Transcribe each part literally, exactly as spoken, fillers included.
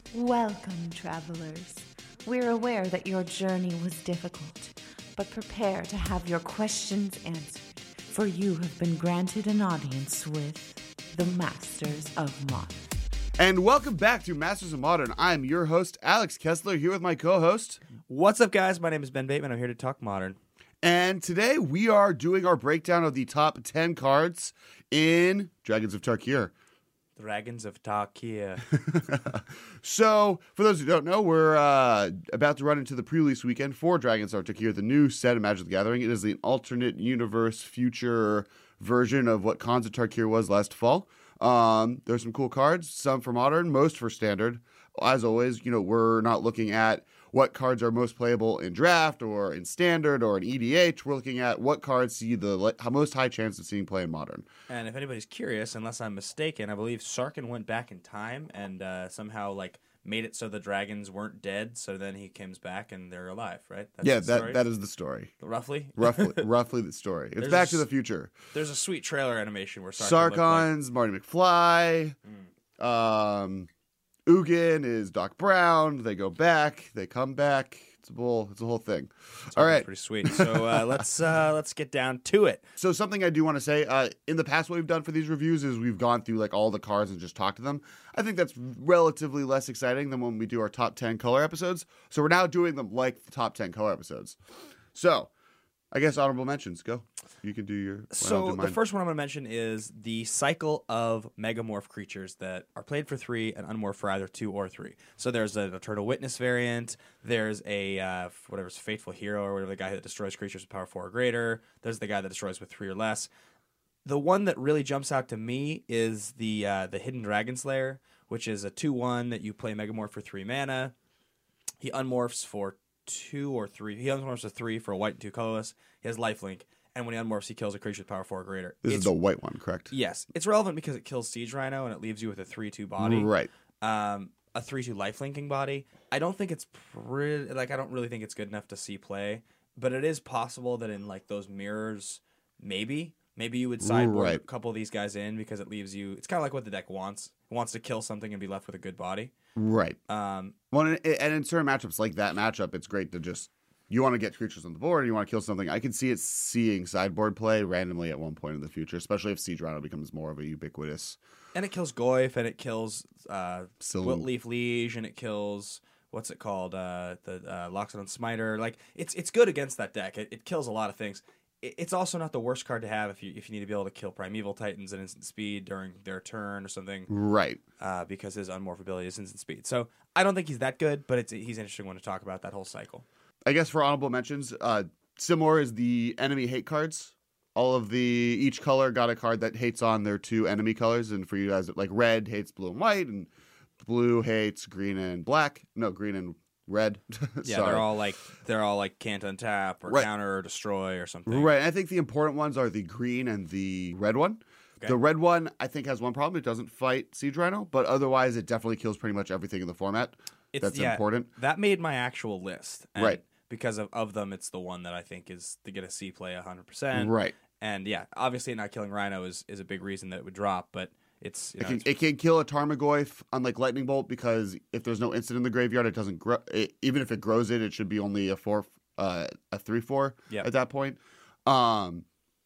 Welcome, travelers. We're aware that your journey was difficult, but prepare to have your questions answered, for you have been granted an audience with the Masters of Modern. And welcome back to Masters of Modern. I'm your host, Alex Kessler, here with my co-host. What's up, guys? My name is Ben Bateman. I'm here to talk Modern. And today we are doing our breakdown of the top ten cards in Dragons of Tarkir. Dragons of Tarkir. So, for those who don't know, we're uh, about to run into the pre-release weekend for Dragons of Tarkir, the new set of Magic the Gathering. It is the alternate universe future version of what Khans of Tarkir was last fall. Um, there's some cool cards, some for Modern, most for Standard. As always, you know, we're not looking at what cards are most playable in Draft or in Standard or in E D H. We're looking at what cards see the le- most high chance of seeing play in Modern. And if anybody's curious, unless I'm mistaken, I believe Sarkhan went back in time and uh, somehow like made it so the dragons weren't dead. So then he comes back and they're alive, right? That's yeah, the that story? that is the story. Roughly, roughly, roughly the story. It's There's Back a to the s- Future. There's a sweet trailer animation where Sarkhan Sarkhan's Marty McFly. Mm. Um, Ugin is Doc Brown. They go back. They come back. It's a whole. It's a whole thing. All right. Pretty sweet. So uh, let's uh, let's get down to it. So something I do want to say, uh, in the past, what we've done for these reviews is we've gone through like all the cards and just talked to them. I think that's relatively less exciting than when we do our top ten color episodes. So we're now doing them like the top ten color episodes. So I guess honorable mentions. Go. You can do your. well, I'll So do the mine. first one I'm going to mention is the cycle of Megamorph creatures that are played for three and unmorph for either two or three. So there's a Eternal Witness variant. There's a uh, whatever's Fateful Hero or whatever, the guy that destroys creatures with power four or greater. There's the guy that destroys with three or less. The one that really jumps out to me is the uh, the Hidden Dragon Slayer, which is a two one that you play Megamorph for three mana. He unmorphs for two or three. He unmorphs for three for a white and two colorless. He has lifelink. And when he unmorphs, he kills a creature with power four or greater. This It's- is the white one, correct? Yes. It's relevant because it kills Siege Rhino and it leaves you with a three two body. Right. Um, a three two lifelinking body. I don't think it's pretty, like, I don't really think it's good enough to see play. But it is possible that in, like, those mirrors, maybe. Maybe you would sideboard Right. a couple of these guys in because it leaves you... It's kind of like what the deck wants. It wants to kill something and be left with a good body. Right. Um, Well, and and in certain matchups like that matchup, it's great to just, you want to get creatures on the board and you want to kill something. I can see it seeing sideboard play randomly at one point in the future, especially if Siege Rhino becomes more of a ubiquitous. and it kills Goyf and it kills uh, Sil- Wiltleaf Liege and it kills... What's it called? Uh, the uh, Loxodon Smiter. Like it's it's good against that deck. It, it kills a lot of things. It, it's also not the worst card to have if you if you need to be able to kill Primeval Titans at instant speed during their turn or something. Right. Uh, because his unmorph ability is instant speed. So I don't think he's that good, but it's he's an interesting one to talk about that whole cycle. I guess for honorable mentions, uh, Simor is the enemy hate cards. All of the, each color got a card that hates on their two enemy colors. And for you guys, like red hates blue and white, and blue hates green and black. No, green and red. Yeah, Sorry. they're all like they're all like can't untap or Right. counter or destroy or something. Right. I think the important ones are the green and the red one. Okay. The red one, I think, has one problem. It doesn't fight Siege Rhino, but otherwise it definitely kills pretty much everything in the format. It's, That's yeah, important. That made my actual list. And Right. Because of, of them, it's the one that I think is to get a C play one hundred percent. Right. And yeah, obviously not killing Rhino is, is a big reason that it would drop, but it's, you It know, can, it's it can kill a Tarmogoyf, unlike Lightning Bolt, because if there's no instant in the graveyard, it doesn't grow. It, even if it grows it, it should be only a four, uh, a three four Yep. at that point. Um,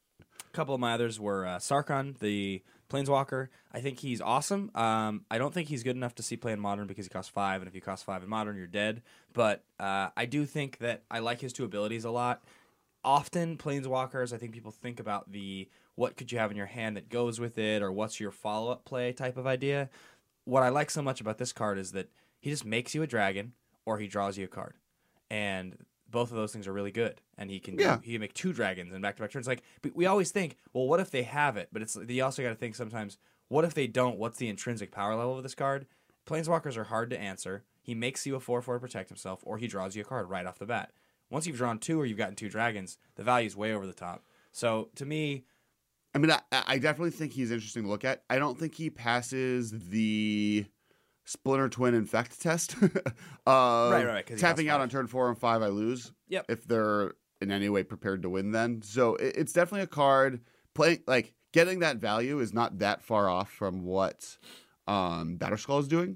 a couple of my others were uh, Sarkhan, the Planeswalker. I think he's awesome. Um, I don't think he's good enough to see play in Modern because he costs five, and if you cost five in Modern, you're dead. But uh, I do think that I like his two abilities a lot. Often, Planeswalkers, I think people think about the what could you have in your hand that goes with it, or what's your follow-up play type of idea. What I like so much about this card is that he just makes you a dragon, or he draws you a card. And both of those things are really good. And he can Yeah. he can make two dragons in back-to-back turns. Like, but we always think, well, what if they have it? But it's you also got to think sometimes, what if they don't? What's the intrinsic power level of this card? Planeswalkers are hard to answer. He makes you a four four to protect himself, or he draws you a card right off the bat. Once you've drawn two or you've gotten two dragons, the value's way over the top. So to me, I mean, I, I definitely think he's interesting to look at. I don't think he passes the Splinter Twin Infect test. uh, Right, right, right, 'cause he tapping costs out five. on turn four and five, I lose. Yep. If they're in any way prepared to win, then so it, it's definitely a card. Playing like getting that value is not that far off from what um, Batterskull is doing.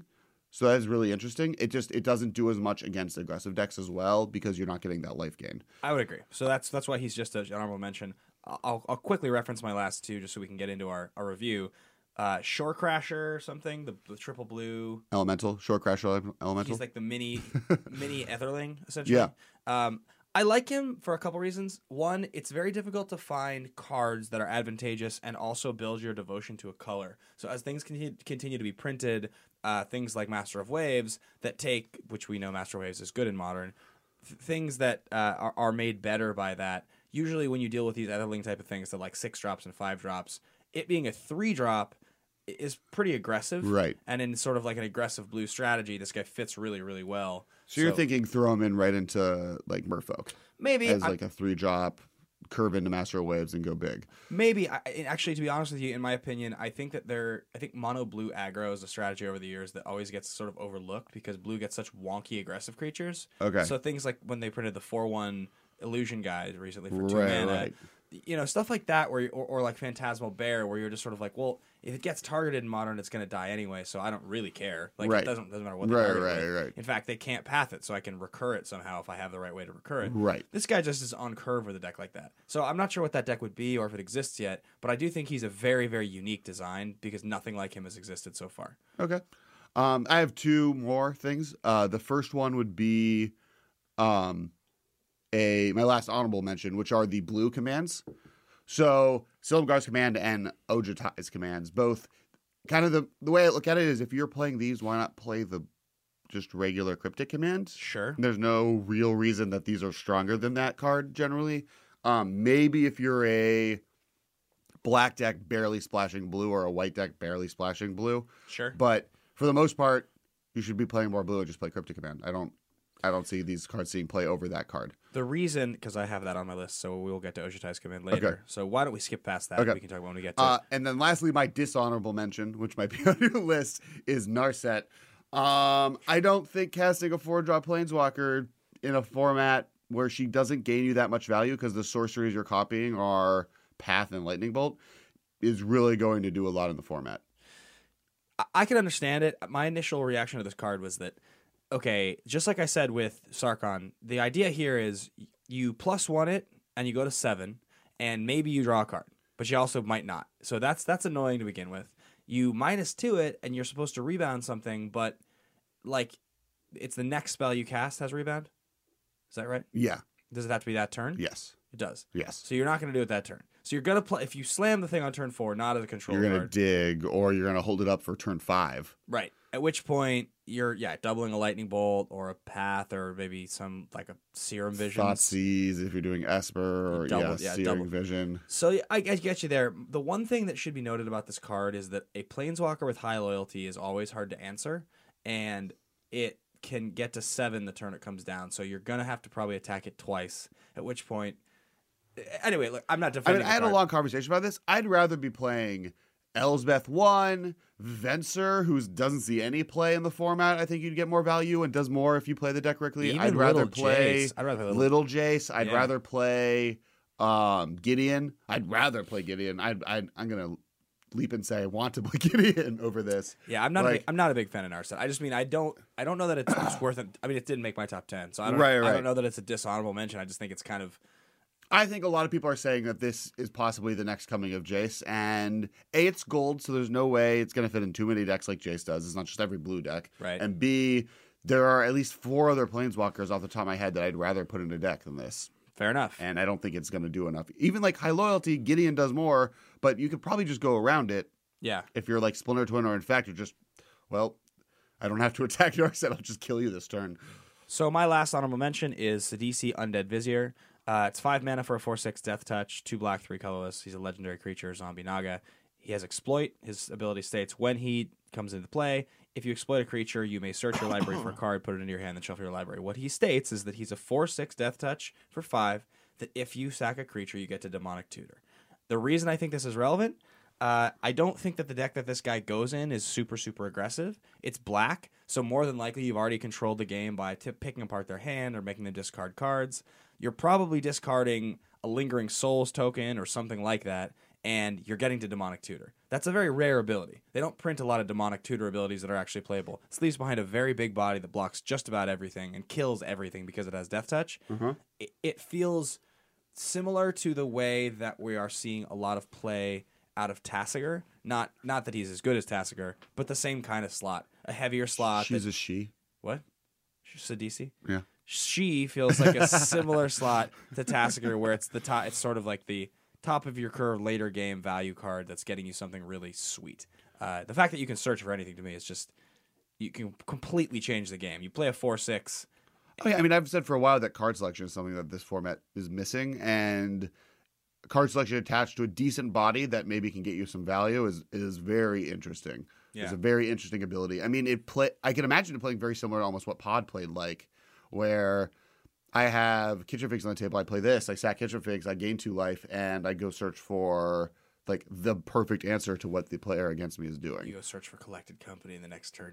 So that is really interesting. It just it doesn't do as much against aggressive decks as well because you're not getting that life gain. I would agree. So that's that's why he's just an honorable mention. I'll, I'll quickly reference my last two just so we can get into our, our review. Uh, Shore Crasher or something, the, the triple blue. Elemental, Shore Crasher Elemental. He's like the mini mini Etherling, essentially. Yeah. Um, I like him for a couple reasons. One, it's very difficult to find cards that are advantageous and also build your devotion to a color. So as things continue, continue to be printed, uh, things like Master of Waves that take, which we know Master of Waves is good in Modern, th- things that uh, are, are made better by that. Usually when you deal with these Etherling type of things, they're like six drops and five drops. It being a three drop is pretty aggressive. Right. And in sort of like an aggressive blue strategy, this guy fits really, really well. So you're thinking throw him in right into like Merfolk maybe as I- like a three drop, curve into Master of Waves and go big. Maybe, I, actually, to be honest with you, in my opinion, I think that they're, I think mono blue aggro is a strategy over the years that always gets sort of overlooked because blue gets such wonky aggressive creatures. Okay. So things like when they printed the four one illusion guide recently for two Right, mana, right. you know, stuff like that, where you- or, or like Phantasmal Bear, where you're just sort of like, well, if it gets targeted in Modern, it's going to die anyway, so I don't really care. Like Right. it doesn't doesn't matter what they Right, target it right, with. right. In fact, they can't path it, so I can recur it somehow if I have the right way to recur it. Right. This guy just is on curve with a deck like that. So I'm not sure what that deck would be or if it exists yet, but I do think he's a very, very unique design because nothing like him has existed so far. Okay. Um, I have two more things. Uh, the first one would be um, a my last honorable mention, which are the blue commands. So Silumgar's command and Ojutai's commands, both kind of the the way I look at it is if you're playing these, why not play the just regular cryptic commands? Sure. There's no real reason that these are stronger than that card generally. Um, maybe if you're a black deck barely splashing blue or a white deck barely splashing blue. Sure. But for the most part, you should be playing more blue or just play cryptic command. I don't I don't see these cards seeing play over that card. The reason, because I have that on my list, so we'll get to Ojutai's command later. Okay. So why don't we skip past that? Okay. We can talk about when we get to Uh, it. and then lastly, my dishonorable mention, which might be on your list, is Narset. Um, I don't think casting a four-drop Planeswalker in a format where she doesn't gain you that much value because the sorceries you're copying are Path and Lightning Bolt is really going to do a lot in the format. I, I can understand it. My initial reaction to this card was that, okay, just like I said with Sarkhan, the idea here is you plus one it and you go to seven, and maybe you draw a card, but you also might not. So that's that's annoying to begin with. You minus two it, and you're supposed to rebound something, but like it's the next spell you cast has rebound. Is that right? Yeah. Does it have to be that turn? Yes. It does. Yes. So you're not going to do it that turn. So you're going to play if you slam the thing on turn four, not as a control You're going to card. dig, or you're going to hold it up for turn five. Right. At which point you're yeah doubling a lightning bolt or a path or maybe some like a serum vision. Thoughtseize if you're doing Esper, or Double- yeah, yeah, Searing double. Vision. So yeah, I, I get you there. The one thing that should be noted about this card is that a planeswalker with high loyalty is always hard to answer, and it can get to seven the turn it comes down. So you're gonna have to probably attack it twice. At which point, anyway, look, I'm not I defending. mean, I the had a card. long conversation about this. I'd rather be playing Elsbeth one, Venser, who doesn't see any play in the format. I think you'd get more value and does more if you play the deck correctly. Even I'd rather Little play Jace. I'd rather play Little Jace. I'd Yeah. rather play um, Gideon. I'd rather play Gideon. I'd, I'd, I'm going to leap and say I want to play Gideon over this. Yeah, I'm not. a Like- big, I'm not a big fan of Narset. I just mean I don't. I don't know that it's, it's worth it. I mean, it didn't make my top ten, so I don't. Right, I right. don't know that it's a dishonorable mention. I just think it's kind of. I think a lot of people are saying that this is possibly the next coming of Jace, and A, it's gold, so there's no way it's going to fit in too many decks like Jace does. It's not just every blue deck. Right. And B, there are at least four other Planeswalkers off the top of my head that I'd rather put in a deck than this. Fair enough. And I don't think it's going to do enough. Even like High Loyalty, Gideon does more, but you could probably just go around it Yeah. if you're like Splinter Twin or Infect. You're just, well, I don't have to attack your set. I'll just kill you this turn. So my last honorable mention is Sidisi Undead Vizier. Uh, it's five mana for a four six Death Touch, two black, three colorless. He's a legendary creature, Zombie Naga. He has Exploit. His ability states when he comes into play, if you exploit a creature, you may search your library for a card, put it into your hand, then shuffle your library. What he states is that he's a four six Death Touch for five, that if you sack a creature, you get to Demonic Tutor. The reason I think this is relevant, uh, I don't think that the deck that this guy goes in is super, super aggressive. It's black, so more than likely you've already controlled the game by t- picking apart their hand or making them discard cards. You're probably discarding a Lingering Souls token or something like that, and you're getting to Demonic Tutor. That's a very rare ability. They don't print a lot of Demonic Tutor abilities that are actually playable. This leaves behind a very big body that blocks just about everything and kills everything because it has Death Touch. Uh-huh. It, it feels similar to the way that we are seeing a lot of play out of Tasigur. Not not that he's as good as Tasigur, but the same kind of slot. A heavier slot. She's that, a she. What? Sidisi? Yeah. She feels like a similar slot to Tasigur, where it's the top. It's sort of like the top of your curve later game value card that's getting you something really sweet. Uh, the fact that you can search for anything to me is just you can completely change the game. You play a four six. Oh, yeah. I mean, I've said for a while that card selection is something that this format is missing, and card selection attached to a decent body that maybe can get you some value is is very interesting. Yeah. It's a very interesting ability. I mean, it play. I can imagine it playing very similar to almost what Pod played like, where I have Kitchen Figs on the table. I play this. I sack Kitchen Figs. I gain two life, and I go search for like the perfect answer to what the player against me is doing. You go search for Collected Company in the next turn.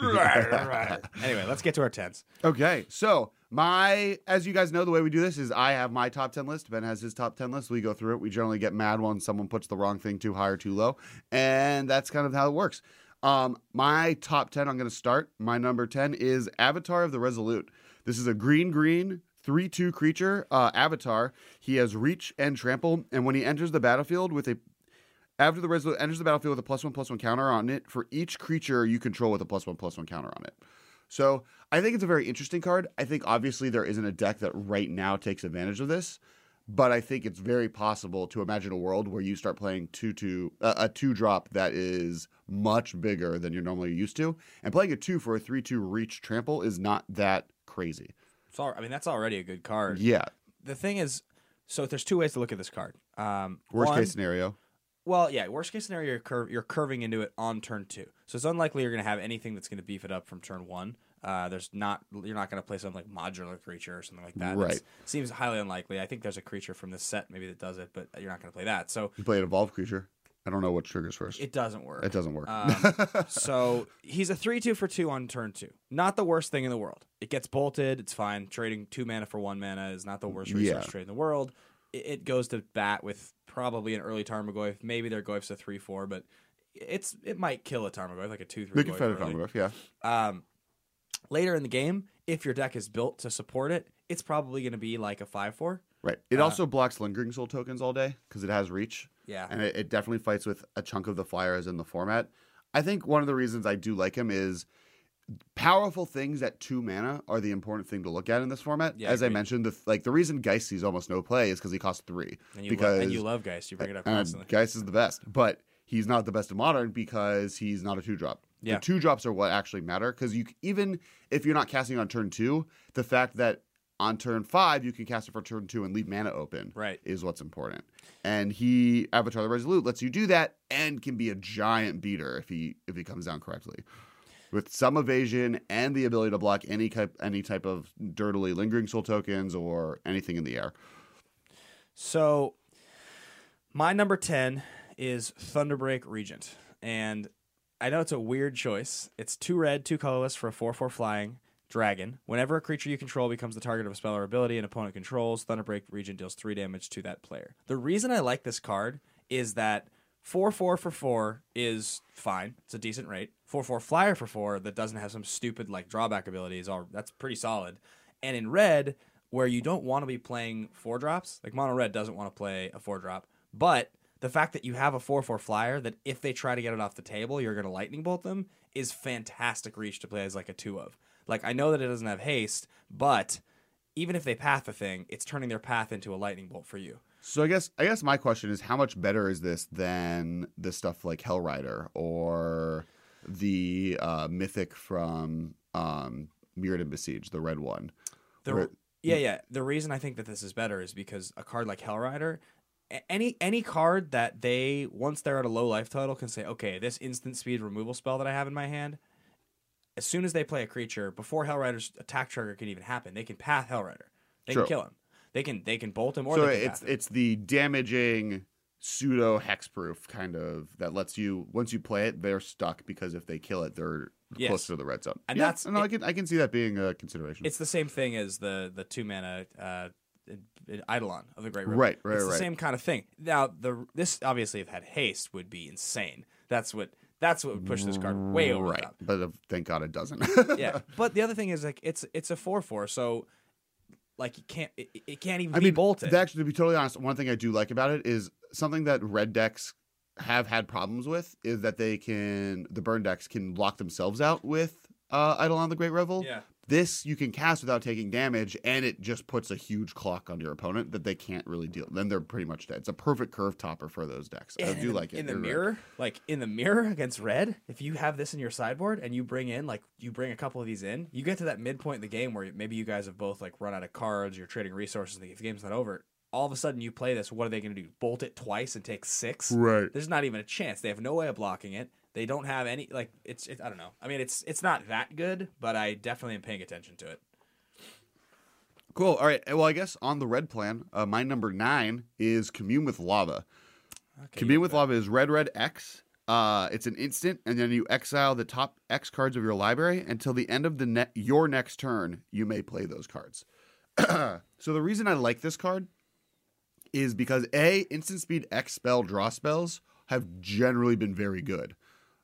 Anyway, let's get to our tens. Okay, so my, as you guys know, the way we do this is I have my top ten list. Ben has his top ten list. We go through it. We generally get mad when someone puts the wrong thing too high or too low, and that's kind of how it works. Um, my top ten, I'm going to start. My number ten is Avatar of the Resolute. This is a green-green three two creature, uh, Avatar. He has reach and trample, and when he enters the battlefield with a After the Resolute enters the battlefield with a plus one plus one counter on it for each creature you control with a plus one plus one counter on it. So I think it's a very interesting card. I think obviously there isn't a deck that right now takes advantage of this, but I think it's very possible to imagine a world where you start playing two two uh, a two drop that is much bigger than you're normally used to, and playing a two for a three two reach trample is not that crazy. It's all, I mean, that's already a good card. Yeah. The thing is, so there's two ways to look at this card. Um, Worst one, case scenario. Well, yeah, worst case scenario, you're, cur- you're curving into it on turn two. So it's unlikely you're going to have anything that's going to beef it up from turn one. Uh, there's not You're not going to play something like Modular Creature or something like that. Right. That's, seems highly unlikely. I think there's a creature from this set maybe that does it, but you're not going to play that. So You play an evolved creature. I don't know what triggers first. it doesn't work. It doesn't work. Um, so he's a three two for two on turn two. Not the worst thing in the world. It gets bolted. It's fine. Trading two mana for one mana is not the worst resource Yeah. trade in the world. It, it goes to bat with probably an early Tarmogoyf. Maybe their Goyf's a three four, but it's it might kill a Tarmogoyf, like a two three. They can fight a Tarmogoyf, yeah. Um, later in the game, if your deck is built to support it, it's probably going to be like a five four. Right. It Uh, also blocks Lingering Soul tokens all day because it has reach. Yeah. And it, it definitely fights with a chunk of the flyers in the format. I think one of the reasons I do like him is powerful things at two mana are the important thing to look at in this format. Yeah, As I agreed. mentioned, the like the reason Geist sees almost no play is because he costs three. And you, because love, and you love Geist. You bring it up and constantly. Geist is the best, but he's not the best in Modern because he's not a two drop. Yeah. The two drops are what actually matter because you even if you're not casting on turn two, the fact that on turn five you can cast it for turn two and leave mana open Right. is what's important. And he Avatar the Resolute lets you do that and can be a giant beater if he if he comes down correctly. With some evasion and the ability to block any type any type of dirtily Lingering Soul tokens or anything in the air. So, my number ten is Thunderbreak Regent. And I know it's a weird choice. It's two red, two colorless for a four four flying dragon. Whenever a creature you control becomes the target of a spell or ability an opponent controls, Thunderbreak Regent deals three damage to that player. The reason I like this card is that four four for four is fine. It's a decent rate. four four flyer for four that doesn't have some stupid like drawback abilities, all that's pretty solid. And in red, where you don't want to be playing four drops, like mono red doesn't want to play a four drop, but the fact that you have a four four flyer that if they try to get it off the table, you're going to lightning bolt them is fantastic reach to play as like a two of. Like I know that it doesn't have haste, but even if they path the thing, it's turning their path into a lightning bolt for you. So I guess I guess my question is how much better is this than the stuff like Hellrider or the uh, Mythic from um, Mirrodin Besiege, the red one? The, Where- yeah, yeah. The reason I think that this is better is because a card like Hellrider, a- any any card that they once they're at a low life total can say, okay, this instant speed removal spell that I have in my hand, as soon as they play a creature, before Hellrider's attack trigger can even happen, they can path Hellrider. They True. can kill him. They can they can bolt him or so they can it's path him. it's the damaging pseudo hexproof kind of that lets you once you play it they're stuck because if they kill it they're Yes. closer to the red zone. And yeah, that's- no, I it- can I can see that being a consideration. It's the same thing as the the two mana uh, Eidolon of the Great River. Right, right, It's the right. same kind of thing. Now, the this obviously, if it had haste, would be insane. That's what that's what would push this card way over the Right, top. but uh, thank God it doesn't. Yeah, but the other thing is like it's it's a four four, so like you can't it, it can't even I be mean, bolted. actually, to be totally honest, one thing I do like about it is something that red decks have had problems with is that they can the burn decks can lock themselves out with uh, Eidolon the Great Revel. Yeah. This you can cast without taking damage, and it just puts a huge clock on your opponent that they can't really deal. Then they're pretty much dead. It's a perfect curve topper for those decks. I And do in, like it. in the You're right. mirror, like in the mirror against red. If you have this in your sideboard and you bring in like you bring a couple of these in, you get to that midpoint in the game where maybe you guys have both like run out of cards, you're trading resources. If the game's not over, all of a sudden you play this. What are they going to do? Bolt it twice and take six? Right. There's not even a chance. They have no way of blocking it. They don't have any like it's. It, I don't know. I mean, it's it's not that good, but I definitely am paying attention to it. Cool. All right. Well, I guess on the red plan, uh, my number nine is Commune with Lava. Okay, Commune you with bet. Lava is red, red, X. Uh, it's an instant, and then you exile the top X cards of your library until the end of the ne- your next turn. You may play those cards. So the reason I like this card is because A, instant speed X spell draw spells have generally been very good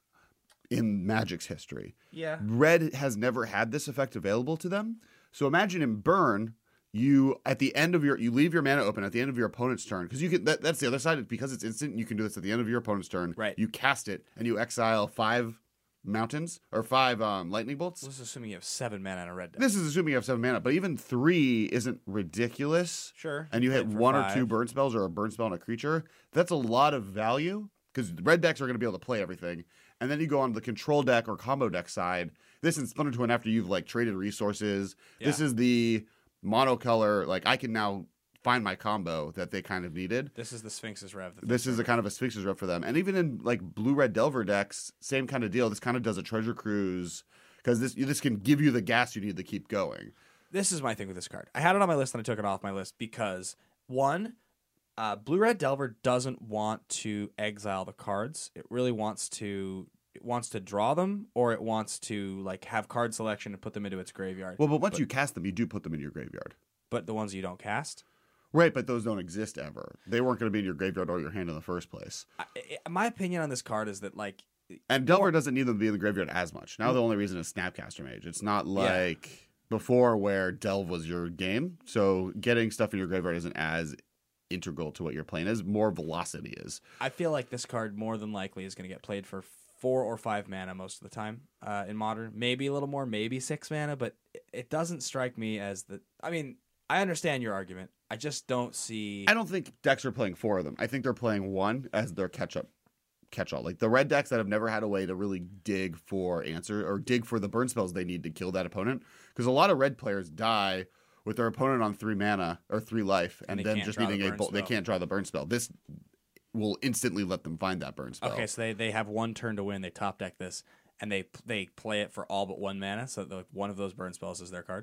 in Magic's history. Yeah. Red has never had this effect available to them. So imagine in Burn, you at the end of your you leave your mana open at the end of your opponent's turn because you can that, that's the other side because it's instant. You can do this at the end of your opponent's turn. Right. You cast it and you exile five mountains or five um, lightning bolts. This is assuming you have seven mana in a red deck. This is assuming you have seven mana, but even three isn't ridiculous. Sure. And you hit Play for one or five. two burn spells or a burn spell on a creature. That's a lot of value because red decks are going to be able to play everything. And then you go on the control deck or combo deck side. This is Splinter Twin after you've like traded resources. This Yeah. is the monocolor. Like I can now find my combo that they kind of needed. This is the Sphinx's Rev. that This they- is a kind of a Sphinx's rep for them. And even in like blue red Delver decks, same kind of deal. This kind of does a treasure cruise because this this can give you the gas you need to keep going. This is my thing with this card. I had it on my list and I took it off my list because one, uh, Blue Red Delver doesn't want to exile the cards. It really wants to it wants to draw them, or it wants to like have card selection and put them into its graveyard. Well, but once you cast them, you do put them in your graveyard. But the ones you don't cast. Right, but those don't exist ever. They weren't going to be in your graveyard or your hand in the first place. I, I, my opinion on this card is that like And Delver doesn't need them to be in the graveyard as much. Now the only reason is Snapcaster Mage. It's not like before where Delve was your game. So getting stuff in your graveyard isn't as integral to what you're playing as. More velocity is. I feel like this card more than likely is going to get played for four or five mana most of the time uh, in Modern. Maybe a little more, maybe six mana, but it, it doesn't strike me as the. I mean, I understand your argument. I just don't see. I don't think decks are playing four of them. I think they're playing one as their catch up, catch all. Like the red decks that have never had a way to really dig for answer or dig for the burn spells they need to kill that opponent. Because a lot of red players die with their opponent on three mana or three life, And and, they then can't just draw the needing a burn bolt. They spell. can't draw the burn spell. This will instantly let them find that burn spell. Okay, so they, they have one turn to win. They top deck this, and they they play it for all but one mana. So the, one of those burn spells is their card.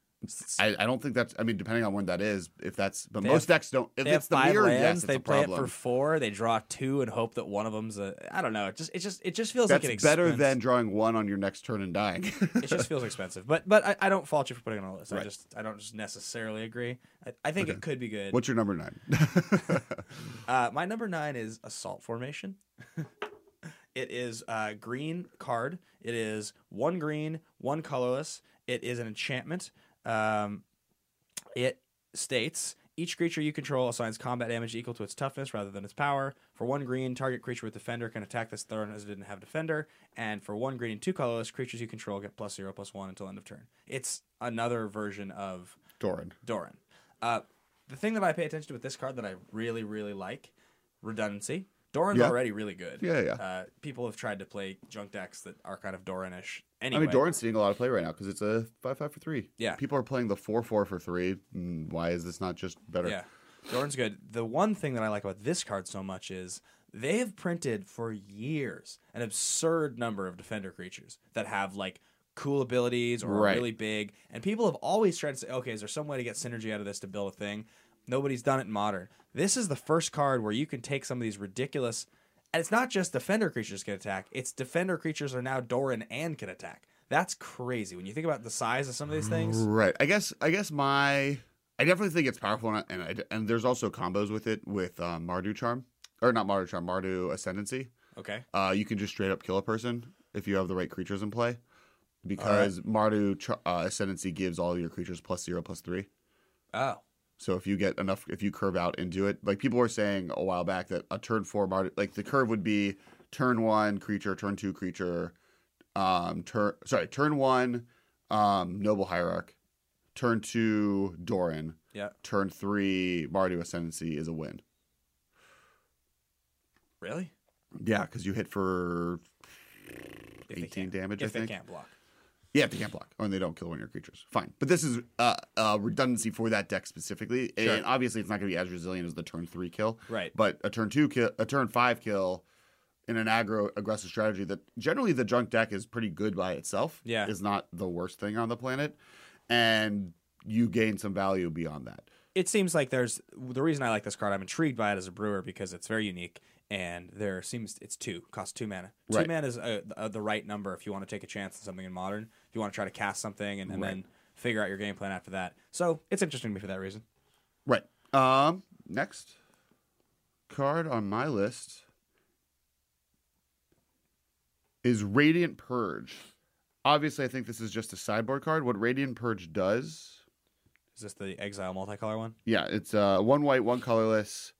I, I don't think that's. I mean, depending on when that is, if that's. But They most have- decks don't. If They it's have the five mirror, lands. yes, it's they a play problem. it for four. They draw two and hope that one of them's a. I don't know. It just it just it just feels That's like an better expense. than drawing one on your next turn and dying. It just feels expensive. But but I, I don't fault you for putting it on the list. I Right. just I don't just necessarily agree. I, I think it could be good. What's your number nine? Uh, my number nine is Assault Formation. It is a green card. It is one green, one colorless. It is an enchantment. Um, it states each creature you control assigns combat damage equal to its toughness rather than its power. For one green, target creature with Defender can attack this turn as it didn't have Defender. And for one green and two colorless, creatures you control get plus zero, plus one until end of turn. It's another version of Doran. Doran. Uh, the thing that I pay attention to with this card that I really, really like, redundancy. Doran's Yeah. already really good. Yeah, yeah. Uh, people have tried to play junk decks that are kind of Doran-ish. I Anyway, mean, Doran's seeing a lot of play right now because it's a five five for three. Yeah. People are playing the four four for three. Mm, Why is this not just better? yeah, Doran's good. The one thing that I like about this card so much is they have printed for years an absurd number of Defender creatures that have like cool abilities or are Right. really big, and people have always tried to say, okay, is there some way to get synergy out of this to build a thing? Nobody's done it in Modern. This is the first card where you can take some of these ridiculous. And it's not just Defender creatures can attack. It's Defender creatures are now Doran and can attack. That's crazy. When you think about the size of some of these things. Right. I guess. I guess my. I definitely think it's powerful, and and, I, and there's also combos with it with um, Mardu Charm, or not Mardu Charm, Mardu Ascendancy. Okay. Uh, you can just straight up kill a person if you have the right creatures in play, because right. Mardu Ch- uh, Ascendancy gives all your creatures plus zero, plus three. Oh. So if you get enough, if you curve out into it, like people were saying a while back that a turn four Mardu, like the curve would be turn one creature, turn two creature, um, turn sorry, turn one um, Noble Hierarch, turn two Doran, yeah, turn three Mardu Ascendancy is a win. Really? Yeah, because you hit for if eighteen damage. If I think. they can't block. Yeah, if they can't block, or they don't kill one of your creatures. Fine. But this is uh, uh, redundancy for that deck specifically. Sure. And obviously, it's not going to be as resilient as the turn three kill. Right. But a turn two kill, a turn five kill in an aggro aggressive strategy that generally the junk deck is pretty good by itself. Yeah. Is not the worst thing on the planet. And you gain some value beyond that. It seems like there's the reason I like this card. I'm intrigued by it as a brewer because it's very unique. And there seems it's two, costs two mana. Two right. mana is uh, uh, the right number if you want to take a chance on something in Modern. If you want to try to cast something and, and right. then figure out your game plan after that. So it's interesting to me for that reason. Right. Um. Next card on my list is Radiant Purge. Obviously, I think this is just a sideboard card. What Radiant Purge does... Is this the Exile multicolor one? Yeah, it's uh, one white, one colorless,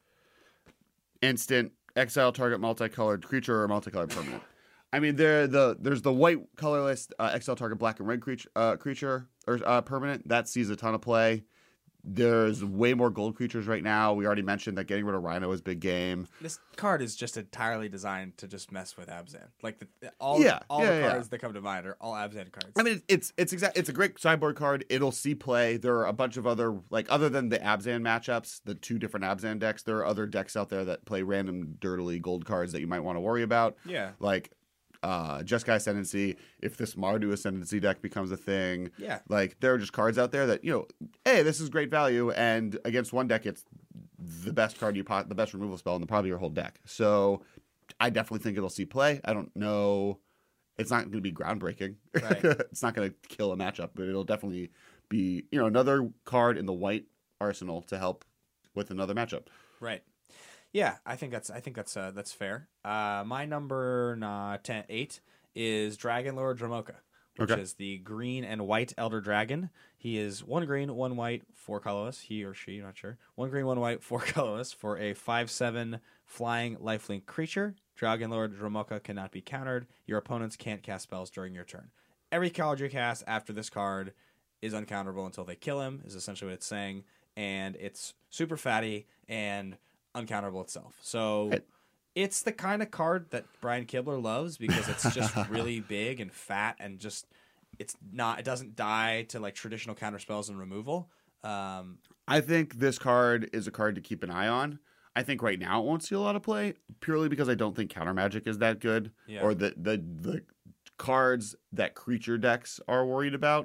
instant, exile target multicolored creature or multicolored permanent. I mean, there the there's the white colorless uh, exile target black and red creature uh, creature or uh, permanent that sees a ton of play. There's way more gold creatures right now. We already mentioned that getting rid of Rhino is big game. This card is just entirely designed to just mess with Abzan. Like the, all yeah, all yeah, the cards yeah. that come to mind are all Abzan cards. I mean, it's it's exact. It's a great sideboard card. It'll see play. There are a bunch of other like other than the Abzan matchups, the two different Abzan decks. There are other decks out there that play random dirtily gold cards that you might want to worry about. Yeah, like. Uh, Jeskai Ascendancy, if this Mardu Ascendancy deck becomes a thing. Yeah. Like, there are just cards out there that, you know, hey, this is great value, and against one deck, it's the best card you pot, the best removal spell in the, probably your whole deck. So, I definitely think it'll see play. I don't know. It's not going to be groundbreaking. Right. It's not going to kill a matchup, but it'll definitely be, you know, another card in the white arsenal to help with another matchup. Right. Yeah, I think that's I think that's uh, that's fair. Uh, my number nah, ten, eight is Dragon Lord Dromoka, which okay. is the green and white Elder Dragon. He is one green, one white, four colorless. He or she, not sure. One green, one white, four colorless for a five seven flying lifelink creature. Dragon Lord Dromoka cannot be countered. Your opponents can't cast spells during your turn. Every card you cast after this card is uncounterable until they kill him, is essentially what it's saying. And it's super fatty and uncounterable itself. So it, it's the kind of card that Brian Kibler loves because it's just really big and fat and just it's not it doesn't die to like traditional counter spells and removal. Um, I think this card is a card to keep an eye on. I think right now it won't see a lot of play purely because I don't think counter magic is that good yeah. or the, the the cards that creature decks are worried about,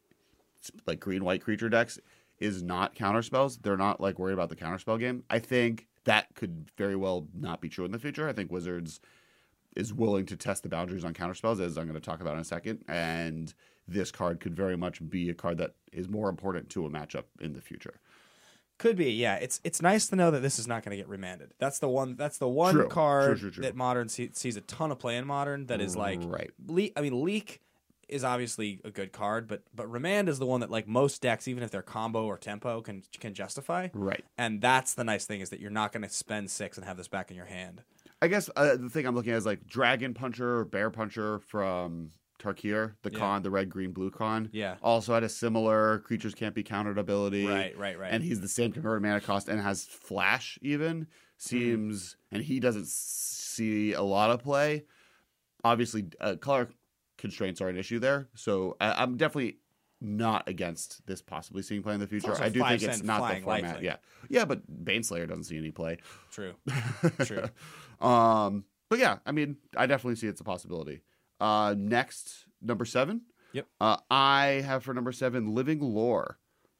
like green white creature decks, is not counter spells. They're not like worried about the counter spell game. I think that could very well not be true in the future. I think Wizards is willing to test the boundaries on counterspells, as I'm going to talk about in a second. And this card could very much be a card that is more important to a matchup in the future. Could be, yeah. It's it's nice to know that this is not going to get remanded. That's the one. That's the one True. card True, true, true. that Modern see, sees a ton of play in Modern. That is like, right. Le- I mean, Leak is obviously a good card, but but Remand is the one that like most decks, even if they're combo or tempo, can can justify. Right. And that's the nice thing is that you're not going to spend six and have this back in your hand. I guess uh, the thing I'm looking at is like Dragon Puncher or Bear Puncher from Tarkir, the Yeah. con, the red, green, blue con. Yeah. Also had a similar creatures can't be countered ability. Right, right, right. And he's the same converted mana cost and has flash even. Seems, mm-hmm. and he doesn't see a lot of play. Obviously, uh, color constraints are an issue there. So I, I'm definitely not against this possibly seeing play in the future. also I do think five it's cent not the flying format. lifelink. Yeah. Yeah, but Baneslayer doesn't see any play. True. True. um, but yeah, I mean, I definitely see it's a possibility. Uh, next, number seven. Yep. Uh, I have for number seven, Living Lore.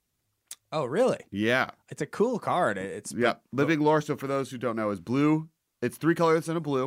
Oh, really? Yeah. It's a cool card. It's Yeah. Living Lore, so for those who don't know, is blue. It's three colors and a blue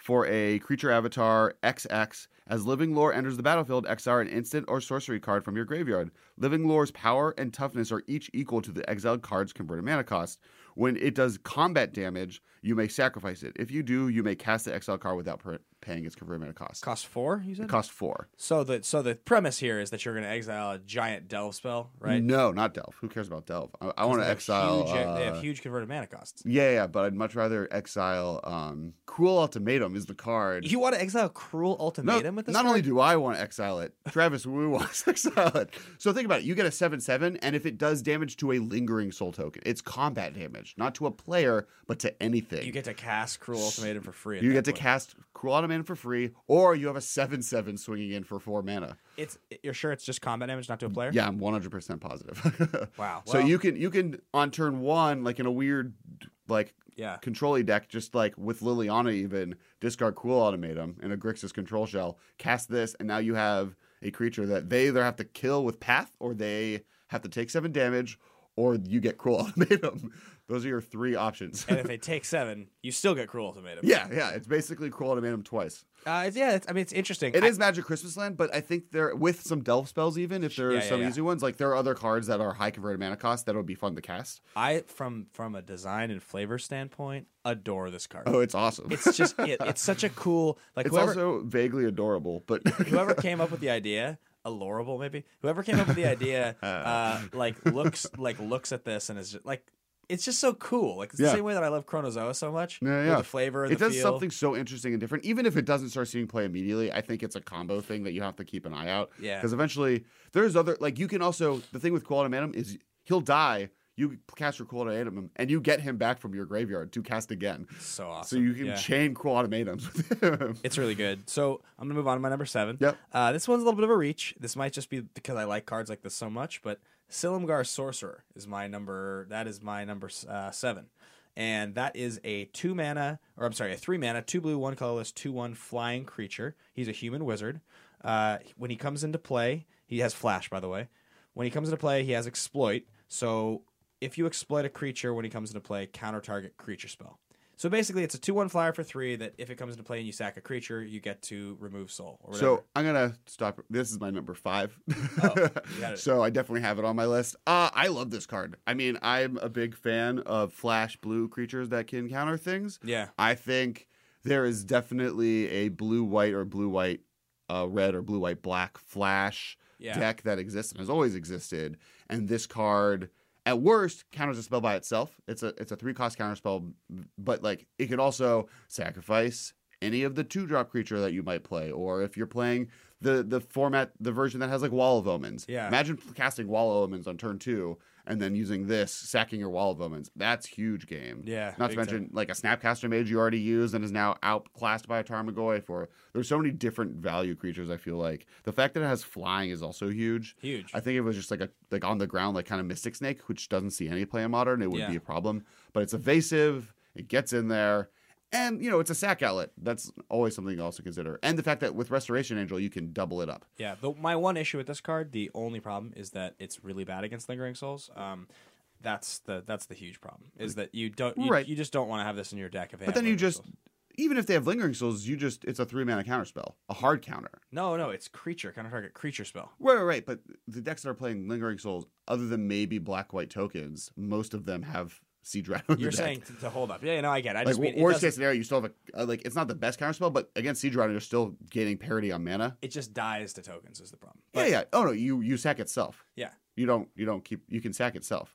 for a creature avatar X X. As Living Lore enters the battlefield, exile an instant or sorcery card from your graveyard. Living Lore's power and toughness are each equal to the exiled card's converted mana cost. When it does combat damage, you may sacrifice it. If you do, you may cast the exiled card without per- paying its converted mana cost. Cost four, you said? It costs four. So the so the premise here is that you're going to exile a giant delve spell, right? No, not Delve. Who cares about Delve? I, I want They to have exile. Huge, uh, they have huge converted mana costs. Yeah, yeah, but I'd much rather exile. Um, Cruel Ultimatum is the card. You want to exile Cruel No, Ultimatum with this not card? only do I want to exile it, Travis, we want to exile it. So think about it. You get a seven seven, and if it does damage to a Lingering Soul token, it's combat damage, not to a player, but to anything. You get to cast Cruel Ultimatum for free. at You that get to point. cast Cruel Ultimatum for free, or you have a seven seven swinging in for four mana. It's you're sure it's just combat damage, not to a player? Yeah, I'm one hundred percent positive. Wow. So Well- you can you can on turn one, like in a weird like Yeah. control deck, just like with Liliana even, discard Cruel Ultimatum in a Grixis control shell, cast this, and now you have a creature that they either have to kill with Path, or they have to take seven damage, or you get Cruel Ultimatum. Those are your three options. And if they take seven, you still get Cruel Ultimatum. yeah, yeah, it's basically Cruel Ultimatum twice. Uh, it's, yeah, it's, I mean, it's interesting. It I- is Magic Christmas Land, but I think there, with some Delve spells, even if there are Yeah, yeah, some yeah. easy ones, like there are other cards that are high converted mana cost that would be fun to cast. I from from a design and flavor standpoint, adore this card. Oh, it's awesome. It's just it, it's such a cool like It's whoever also vaguely adorable, but whoever came up with the idea, adorable maybe. Whoever came up with the idea, uh, like looks like looks at this and is just like it's just so cool. Like it's the Yeah. same way that I love Chronozoa so much. Yeah, with yeah. the flavor, it the does feel. something so interesting and different. Even if it doesn't start seeing play immediately, I think it's a combo thing that you have to keep an eye out. Yeah. Because eventually, there's other like you can also the thing with Cruel Ultimatum is he'll die. You cast your Cruel Ultimatum, and you get him back from your graveyard to cast again. So awesome. So you can Yeah. chain Cruel Ultimatums with him. It's really good. So I'm gonna move on to my number seven. Yep. Uh, this one's a little bit of a reach. This might just be because I like cards like this so much, but Silumgar Sorcerer is my number. That is my number uh, seven, and that is a two mana, or I'm sorry, a three mana, two blue, one colorless, two one flying creature. He's a human wizard. Uh, when he comes into play, he has flash, by the way. When he comes into play, he has exploit. So if you exploit a creature when he comes into play, counter target creature spell. So basically, it's a two one flyer for three that if it comes into play and you sack a creature, you get to remove soul. Or whatever. So I'm gonna stop. This is my number five. Oh, you got it. So I definitely have it on my list. Uh, I love this card. I mean, I'm a big fan of flash blue creatures that can counter things. Yeah. I think there is definitely a blue white or blue white uh, red or blue white black flash Yeah. deck that exists and has always existed. And this card, at worst, counters a spell by itself. It's a it's a three cost counter spell, but like it can also sacrifice any of the two drop creature that you might play, or if you're playing the the format, the version that has like Wall of Omens. Yeah. Imagine casting Wall of Omens on turn two and then using this, sacking your Wall of Omens. That's huge game. Yeah, Not to big mention time. like a Snapcaster Mage you already used and is now outclassed by a Tarmogoyf. Or there's so many different value creatures. I feel like the fact that it has flying is also huge. Huge. I think it was just like a like on the ground, like kind of Mystic Snake, which doesn't see any play in Modern. It would Yeah. be a problem, but it's evasive. It gets in there, and you know it's a sack outlet. That's always something to also consider. And the fact that with Restoration Angel, you can double it up. Yeah. The, my one issue with this card, the only problem is that it's really bad against Lingering Souls. Um, that's the that's the huge problem. Is that you don't you, Right. you just don't want to have this in your deck if. They But have then you Lingering just, Souls. even if they have Lingering Souls, you just it's a three mana counter spell, a hard counter. no no it's creature counter target creature spell. Right, right, right. But the decks that are playing Lingering Souls, other than maybe black white tokens, most of them have Siege Rattle. in You're the deck. saying to, to hold up. Yeah, no, I get it. I Like just mean it worst doesn't- case scenario, you still have a uh, like it's not the best counter spell, but against Siege Rider, you're still gaining parity on mana. it just dies to tokens is the problem. Yeah, But- yeah. Oh no, you you sack itself. Yeah. You don't you don't keep you can sack itself.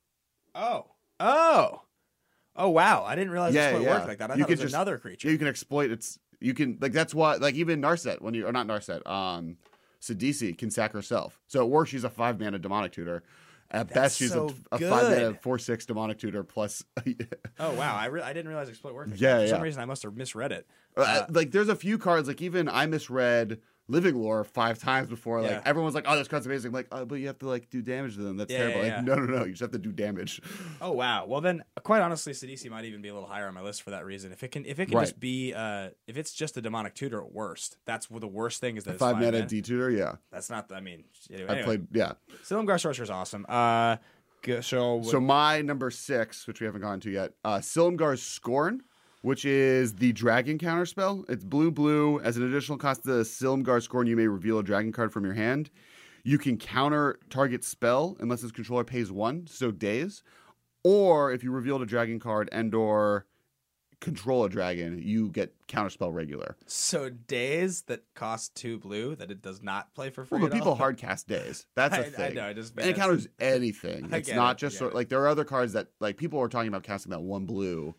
Oh. Oh. Oh wow! I didn't realize Yeah, this would yeah. work like that. I You thought it could was just- another creature. Yeah, you can exploit its. You can like that's why like even Narset when you or not Narset um Sidisi can sack herself. So at worst she's a five mana demonic tutor. At That's best she's so a, a five mana good. four six demonic tutor plus. Oh wow! I re- I didn't realize exploit worked. Like Yeah, that. For some yeah. reason, I must have misread it. Uh, Uh, like there's a few cards like even I misread Living Lore five times before. Like Yeah. everyone's like, oh, this card's amazing. I'm like, oh, but you have to like do damage to them. That's Yeah, terrible. yeah, like yeah. no, no, no. You just have to do damage. Oh wow! Well then, quite honestly, Sidisi might even be a little higher on my list for that reason. If it can, if it can Right. just be, uh, if it's just a demonic tutor at worst, that's what the worst thing is that it's Five five mana mana. D tutor. Yeah, That's not. I mean, anyway, I anyway. played. Yeah. Silumgar Sorcerer is awesome. Uh, g- so So my number six, which we haven't gone to yet, uh, Silumgar's Scorn. which is the Dragon counterspell. It's blue, blue. As an additional cost to the Silumgar scorn, you may reveal a Dragon card from your hand. You can counter target spell unless its controller pays one, so Daze. Or if you revealed a Dragon card and or control a dragon, you get counterspell regular. So Daze that costs two blue that it does not play for free. Well, but at people all? hard cast Daze. That's a I, thing. I know. I just And it counters anything. I It's get not it, just I sort get it. like there are other cards that like people are talking about casting that one blue.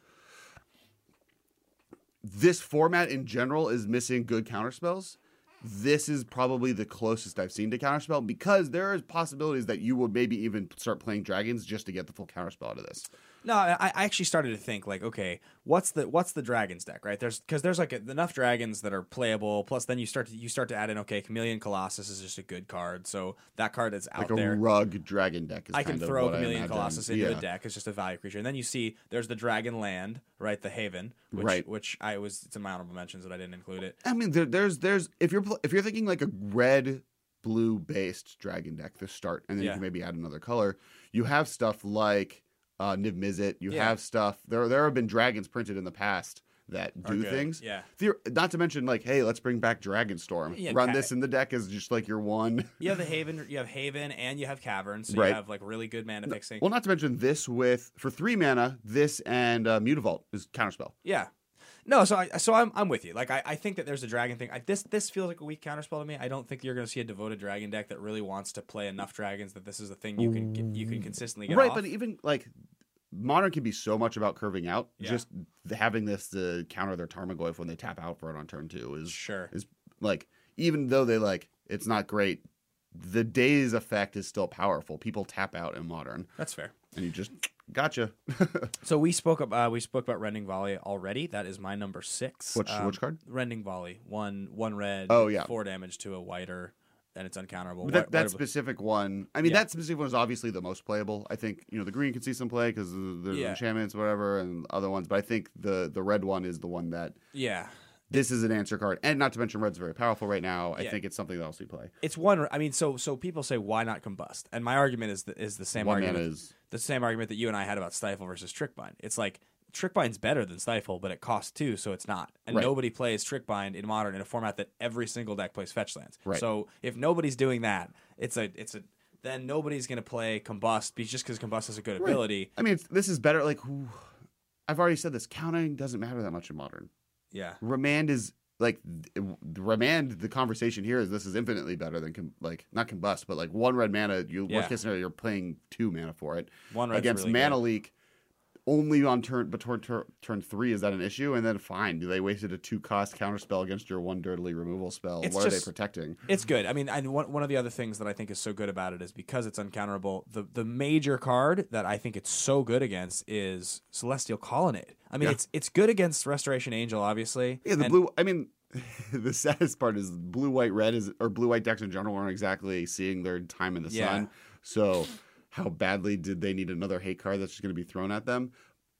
This format in general is missing good counterspells. This is probably the closest I've seen to counterspell because there is possibilities that you would maybe even start playing dragons just to get the full counterspell out of this. No, I, I actually started to think like, okay, what's the what's the dragons deck, right? There's because there's like a, enough dragons that are playable. Plus, then you start to you start to add in, okay, Chameleon Colossus is just a good card, so that card is out Like a there. rug dragon deck is I can kind of throw what I Chameleon imagine. Colossus into Yeah. the deck. It's just a value creature, and then you see there's the Dragon Land, right? The Haven, which, Right. Which I was it's in my honorable mentions, but I didn't include it. I mean, there, there's there's if you're pl- if you're thinking like a red blue based dragon deck to start, and then Yeah. you can maybe add another color. You have stuff like uh, Niv Mizzet. You Yeah. have stuff. There there have been dragons printed in the past that Are do good. things. Yeah. Theor- not to mention like, hey, let's bring back Dragonstorm. Yeah, Run ca- this in the deck as just like your one. You have the Haven, you have Haven, and you have Cavern, so Right. you have like really good mana fixing. Well, not to mention this with for three mana. This and uh, Mutavault is counterspell. Yeah. No, so I so I'm I'm with you. Like I, I think that there's a dragon thing. I, this this feels like a weak counterspell to me. I don't think you're going to see a devoted dragon deck that really wants to play enough dragons that this is a thing you can get, you can consistently get Right, off. but even like modern can be so much about curving out. Yeah. Just having this to counter their Tarmogoyf when they tap out for it on turn two is Sure. is like even though they like it's not great, the Daze effect is still powerful. People tap out in modern, That's fair. and you just gotcha. So we spoke about uh, we spoke about Rending Volley already. That is my number six. Which- Um, which card? Rending Volley. One one red. Oh, yeah. Four damage to a whiter, and it's uncounterable. But that, Whi- that whiter- specific one, I mean, Yeah. that specific one is obviously the most playable. I think you know the green can see some play because there's Yeah. enchantments, whatever, and other ones. But I think the the red one is the one that yeah. this is an answer card, and not to mention red's very powerful right now. I Yeah. think it's something that else we play. It's one. I mean, so so people say why not combust, and my argument is the, is the same One argument. mana is the same argument that you and I had about Stifle versus Trickbind. It's like Trickbind's better than Stifle, but it costs two, so it's not. And Right. nobody plays Trickbind in Modern in a format that every single deck plays fetch lands. Right. So if nobody's doing that, it's a it's a then nobody's going to play Combust be- just because Combust has a good Right. ability. I mean, it's, this is better. Like, whew, I've already said this. Counting doesn't matter that much in modern. Yeah. Remand is like th- remand. The conversation here is this is infinitely better than com- like not combust, but like one red mana. You Yeah. worst case scenario, you're playing two mana for it. One red's against really mana good. leak. Only on turn, but turn, turn turn three is that an issue? And then fine, do they wasted a two cost counterspell against your one dirtily removal spell? It's what are just- they protecting? It's good. I mean, and one, one of the other things that I think is so good about it is because it's uncounterable. The the major card that I think it's so good against is Celestial Colonnade. I mean, Yeah. it's it's good against Restoration Angel, obviously. Yeah, the and- blue. I mean, the saddest part is blue, white, red is or blue, white decks in general aren't exactly seeing their time in the Yeah. sun. So, how badly did they need another hate card that's just going to be thrown at them?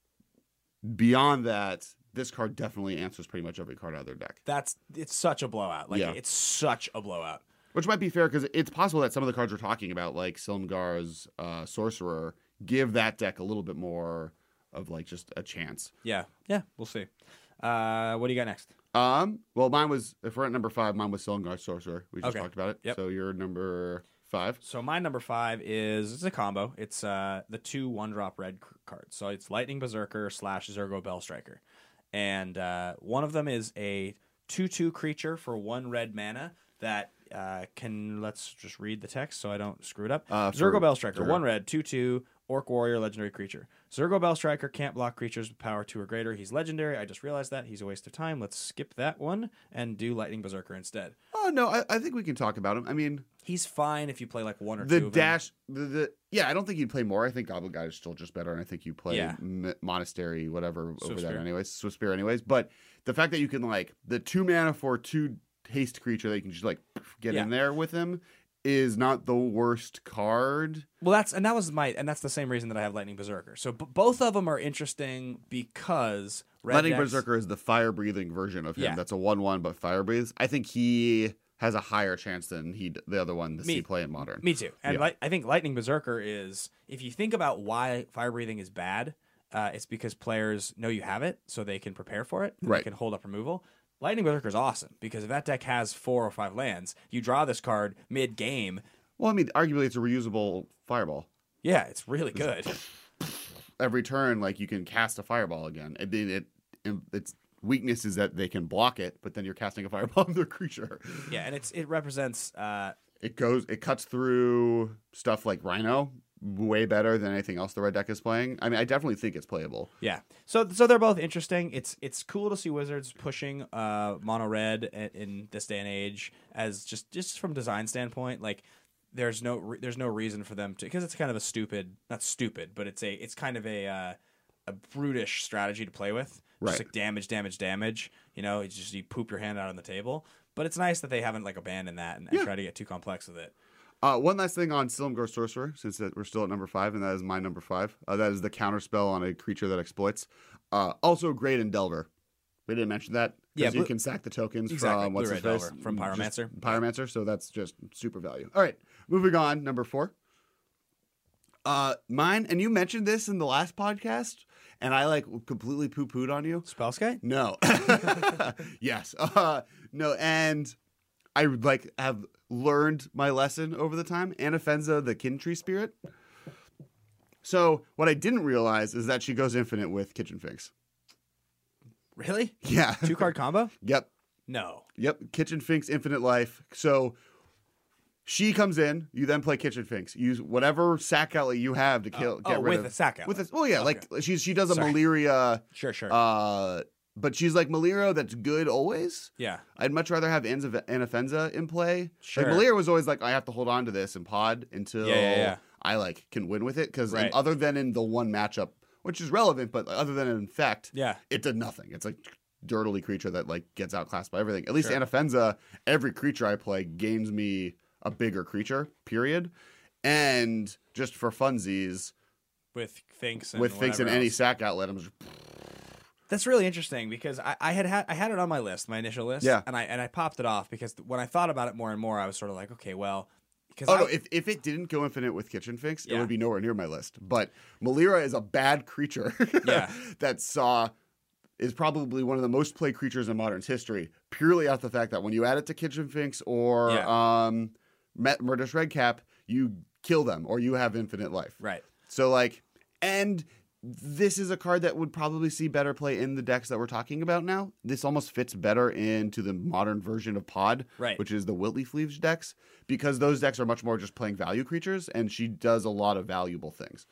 Beyond that, this card definitely answers pretty much every card out of their deck. That's it's such a blowout. Like Yeah. it's such a blowout. Which might be fair because it's possible that some of the cards we're talking about, like Silumgar's uh, Sorcerer, give that deck a little bit more of like just a chance. Yeah, yeah, we'll see. Uh, what do you got next? Um, well, mine was if we're at number five, mine was Silumgar's Sorcerer. We just Okay. talked about it. Yep. So you're number five. So my number five is it's a combo. It's uh the two one drop red c- cards. So it's Lightning Berserker slash Zergo Bellstriker, and uh, one of them is a two two creature for one red mana that uh, can let's just read the text so I don't screw it up. Uh, for- Zergo Bellstriker, sure. one red, two two. Orc Warrior, legendary creature. Zergo Bellstriker can't block creatures with power two or greater. He's legendary. I just realized that. He's a waste of time. Let's skip that one and do Lightning Berserker instead. Oh no, I, I think we can talk about him. I mean, He's fine if you play like one or two the of them. dash, the, the yeah, I don't think you'd play more. I think Goblin Guide is still just better, and I think you play Yeah. M- Monastery, whatever, over Swiftspear. that anyways. Swiftspear anyways. But the fact that you can like the two mana for two haste creature that you can just like get Yeah. in there with him is not the worst card. Well, that's and that was my and that's the same reason that I have Lightning Berserker. So b- both of them are interesting because red Lightning decks- Berserker is the fire breathing version of him. Yeah. That's a one one, but fire breathes. I think he has a higher chance than he d- the other one to Me- see play in modern. Me too. And Yeah. light, I think Lightning Berserker is if you think about why fire breathing is bad. uh, it's because players know you have it, so they can prepare for it. And Right. They can hold up removal. Lightning Berserker is awesome because if that deck has four or five lands, you draw this card mid game. Well, I mean, arguably it's a reusable fireball. Yeah, it's really good. Every turn, like you can cast a fireball again. I mean, it, it its weakness is that they can block it, but then you're casting a fireball on their creature. Yeah, and it's it represents. Uh, It goes, it cuts through stuff like Rhino way better than anything else the red deck is playing. I mean, I definitely think it's playable. Yeah, so so they're both interesting. It's it's cool to see Wizards pushing uh, mono red in, in this day and age as just just from design standpoint. Like there's no re- there's no reason for them to because it's kind of a stupid not stupid, but it's a it's kind of a uh, a brutish strategy to play with. Right. Just like damage, damage, damage. You know, it's just you poop your hand out on the table. But it's nice that they haven't like abandoned that and, and Yeah. try to get too complex with it. Uh, one last thing on Silumgar Sorcerer, since that we're still at number five, and that is my number five. Uh, that is the counter spell on a creature that exploits. Uh, also great in Delver. We didn't mention that. Yeah, because you blue- can sack the tokens Exactly, from what's Blue-Red his face? Delver, from Just Pyromancer. Pyromancer, so that's just super value. All right, moving on, number four. Uh, mine, and you mentioned this in the last podcast, and I like completely poo-pooed on you. Spellskite? No. Yes. Uh, no, and I like have learned my lesson over the time. Anafenza, the kin tree spirit. So what I didn't realize is that she goes infinite with Kitchen Finks. Really? Yeah. Two card combo? Yep. No. Yep. Kitchen Finks, infinite life. So she comes in. You then play Kitchen Finks. Use whatever sack outlet you have to kill. Oh, get oh, rid with of a sack outlet. With a, well, yeah, Okay. like she's she does a Sorry. Malaria. Sure, sure. Uh, but she's like Malira that's good always. yeah. I'd much rather have Anza- Anafenza in play. Sure. Like, Malira was always like, I have to hold on to this and pod until Yeah, yeah, yeah. I like can win with it. Because Right. other than in the one matchup, which is relevant, but other than in Infect, Yeah. it did nothing. It's like dirtily creature that like gets outclassed by everything. At least Sure. Anafenza, every creature I play gains me a bigger creature. Period. And just for funsies, With Finks and with Finks and whatever any else. sack outlet, I'm just That's really interesting because I, I had, had I had it on my list, my initial list, Yeah. and I and I popped it off because when I thought about it more and more, I was sort of like, okay, well, because Oh I, no! If, if it didn't go infinite with Kitchen Finks, it Yeah. would be nowhere near my list. But Malira is a bad creature. Yeah. that saw is probably one of the most played creatures in Modern's history, purely out the fact that when you add it to Kitchen Finks or Yeah. um, Met- Murderous Redcap, you kill them or you have infinite life. right, So like, and this is a card that would probably see better play in the decks that we're talking about now. This almost fits better into the modern version of Pod, Right. which is the Whitley Fleaves decks, because those decks are much more just playing value creatures, and she does a lot of valuable things.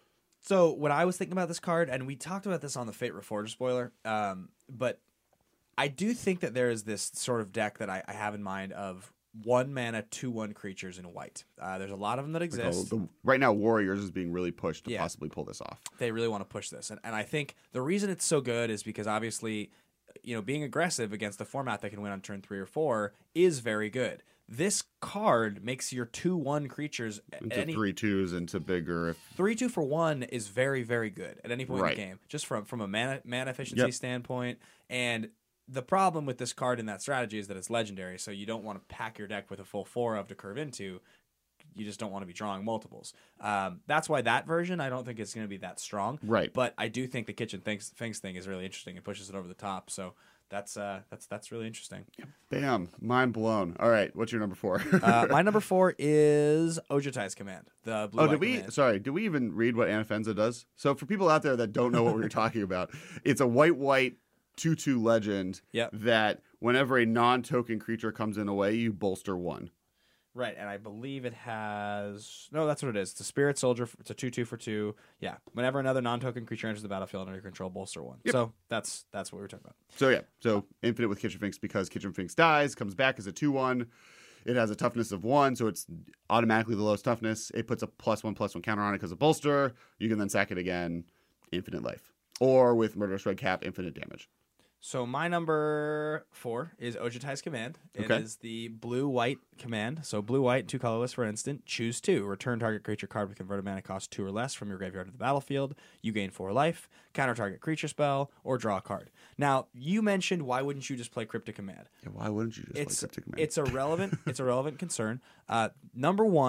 So what I was thinking about this card, and we talked about this on the Fate Reforger spoiler, um, but I do think that there is this sort of deck that I, I have in mind of one mana, two one creatures in white. Uh, there's a lot of them that Like, exist. oh, the, right now, Warriors is being really pushed to Yeah. possibly pull this off. They really want to push this, and and I think the reason it's so good is because obviously, you know, being aggressive against the format that can win on turn three or four is very good. This card makes your two one creatures Into any three twos, into bigger. If, Three two for one is very very good at any point Right. in the game, just from from a mana mana efficiency Yep. standpoint. And the problem with this card in that strategy is that it's legendary, so you don't want to pack your deck with a full four of to curve into. You just don't want to be drawing multiples. Um, that's why that version I don't think is going to be that strong. Right. But I do think the Kitchen Finks, Finks thing is really interesting and pushes it over the top. So that's uh, that's that's really interesting. bam, mind blown. All right, what's your number four? uh, my number four is Ojutai's Command. The blue Oh, white did we? command. Sorry, did we even read what Anafenza does? So for people out there that don't know what we were talking about, it's a white white two two legend. Yep. That whenever a non-token creature comes in a way, you bolster one. Right, and I believe it has no. That's what it is. It's a Spirit Soldier. It's a two two for two. Yeah. Whenever another non-token creature enters the battlefield under your control, bolster one. Yep. So that's that's what we were talking about. So yeah, so infinite with Kitchen Finks because Kitchen Finks dies, comes back as a two one. It has a toughness of one, so it's automatically the lowest toughness. It puts a plus one plus one counter on it because of bolster. You can then sack it again, infinite life. Or with Murderous Redcap, infinite damage. So my number four is Ojutai's Command. It Okay. is the blue-white command. So blue-white, two colorless for instant. Choose two. Return target creature card with converted mana cost two or less from your graveyard to the battlefield. You gain four life. Counter target creature spell or draw a card. Now you mentioned why wouldn't you just play Cryptic Command? Yeah, why wouldn't you just It's play Cryptic Command? it's a relevant it's a relevant concern. Uh, number one,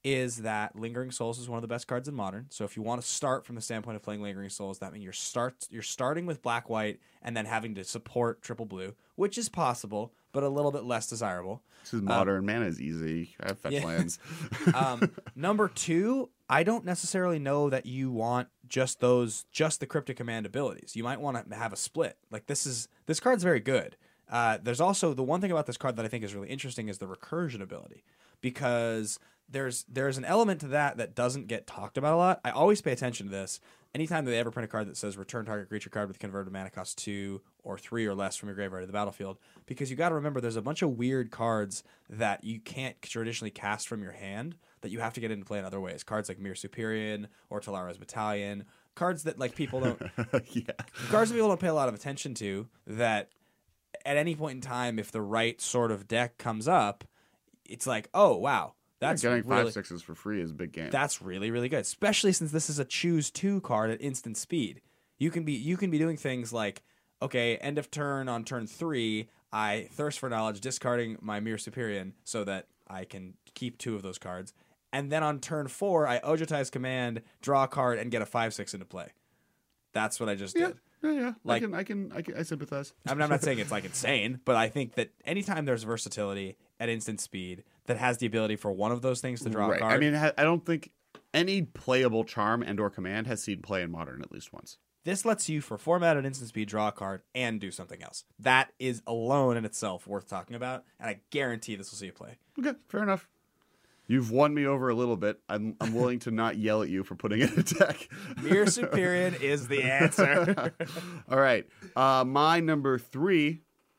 is that Lingering Souls is one of the best cards in Modern. So if you want to start from the standpoint of playing Lingering Souls, that means you're start you're starting with black white and then having to support triple blue, which is possible, but a little bit less desirable. This is Modern. Um, Mana is easy. I have fetch yeah. lands. um, number two, I don't necessarily know that you want just those just the Cryptic Command abilities. You might want to have a split. Like this is this card's very good. Uh, there's also the one thing about this card that I think is really interesting is the recursion ability, because there's there's an element to that that doesn't get talked about a lot. I always pay attention to this. Anytime that they ever print a card that says return target creature card with converted mana cost two or three or less from your graveyard to the battlefield, because you got to remember there's a bunch of weird cards that you can't traditionally cast from your hand that you have to get into play in other ways. Cards like Mir Superior or Talara's Battalion, cards that like people don't, yeah, cards that people don't pay a lot of attention to. That at any point in time, if the right sort of deck comes up, it's like, oh wow. That's yeah, getting really, five sixes for free is a big game. That's really, really good, especially since this is a choose two card at instant speed. You can be you can be doing things like, okay, end of turn on turn three, I thirst for knowledge, discarding my Mir Superior so that I can keep two of those cards, and then on turn four, I Ojutai's Command, draw a card, and get a five six into play. That's what I just yeah. did. Yeah, yeah. Like, I can, I can, I can, I sympathize. I mean, I'm not saying it's like insane, but I think that anytime there's versatility at instant speed that has the ability for one of those things to draw right. a card. I mean, I don't think any playable charm and or command has seen play in Modern at least once. This lets you, for format at instant speed, draw a card and do something else. That is alone in itself worth talking about, and I guarantee this will see you play. Okay, fair enough. You've won me over a little bit. I'm I'm willing to not yell at you for putting in a deck. Mir Superior is the answer. All right. Uh, my number three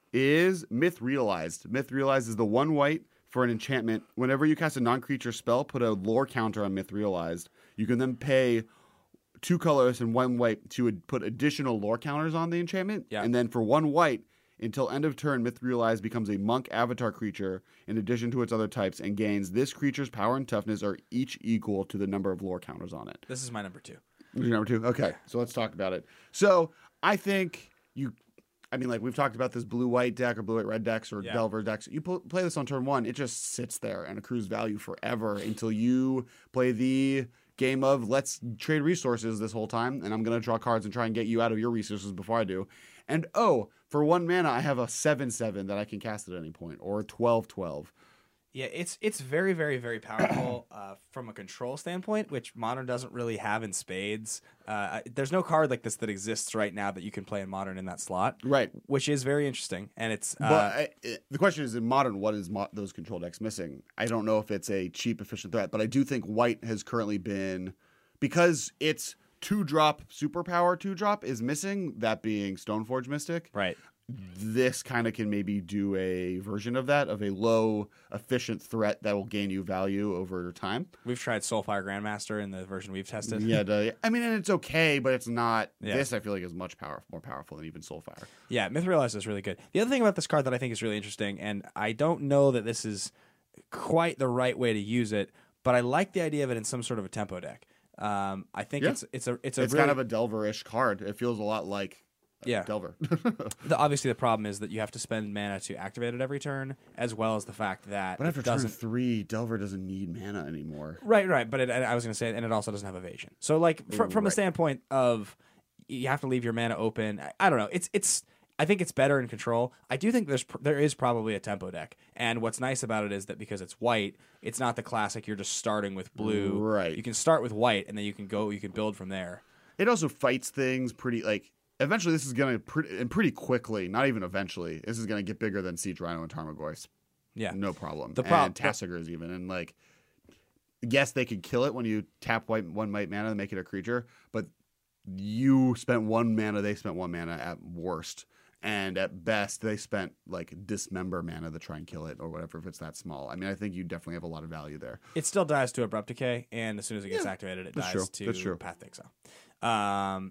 is Myth Realized. Myth Realized is the one white for an enchantment. Whenever you cast a non-creature spell, put a lore counter on Myth Realized. You can then pay two colors and one white to put additional lore counters on the enchantment. Yeah. And then for one white, until end of turn, Myth Realized becomes a monk avatar creature in addition to its other types and gains this creature's power and toughness are each equal to the number of lore counters on it. This is my number two. Your number two? Okay, so let's talk about it. So I think you, I mean, like we've talked about this blue-white deck or blue-white-red decks or Yeah. Delver decks. You pl- play this on turn one, it just sits there and accrues value forever until you play the game of let's trade resources this whole time, and I'm going to draw cards and try and get you out of your resources before I do. And oh, for one mana, I have a seven seven that I can cast at any point, or a twelve twelve. Yeah, it's it's very, very, very powerful uh, from a control standpoint, which Modern doesn't really have in spades. Uh, there's no card like this that exists right now that you can play in Modern in that slot. Right. Which is very interesting. And it's... Uh, But I, it, the question is, in Modern, what is mo- those control decks missing? I don't know if it's a cheap, efficient threat, but I do think white has currently been... Because it's two-drop superpower two-drop is missing, that being Stoneforge Mystic. right. This kind of can maybe do a version of that, of a low, efficient threat that will gain you value over time. We've tried Soulfire Grandmaster in the version we've tested. Yeah, the, I mean, and it's okay, but it's not... Yeah. This, I feel like, is much power, more powerful than even Soulfire. Yeah, Myth Realized is really good. The other thing about this card that I think is really interesting, and I don't know that this is quite the right way to use it, but I like the idea of it in some sort of a tempo deck. Um, I think Yeah. it's it's a it's a It's really, kind of a Delver-ish card. It feels a lot like Yeah. Delver. the, obviously the problem is that you have to spend mana to activate it every turn, as well as the fact that But after it turn doesn't. three, Delver doesn't need mana anymore. Right, right, but it, I was going to say, and it also doesn't have evasion. So, like, fr- from a Right. standpoint of you have to leave your mana open. I, I don't know. It's it's. I think it's better in control. I do think there's pr- there is probably a tempo deck, and what's nice about it is that because it's white, it's not the classic. You're just starting with blue. Right. You can start with white, and then you can go. You can build from there. It also fights things pretty, like, eventually this is going to, pretty, and pretty quickly, not even eventually, this is going to get bigger than Siege Rhino and Tarmogoyf. Yeah. No problem. The prob- and Tassigars even. And, like, yes, they could kill it when you tap white one white mana and make it a creature, but you spent one mana, they spent one mana at worst. And at best, they spent, like, dismember mana to try and kill it or whatever if it's that small. I mean, I think you definitely have a lot of value there. It still dies to Abrupt Decay, and as soon as it gets Yeah, activated, it that's dies true. to That's true. Path Exile. Um,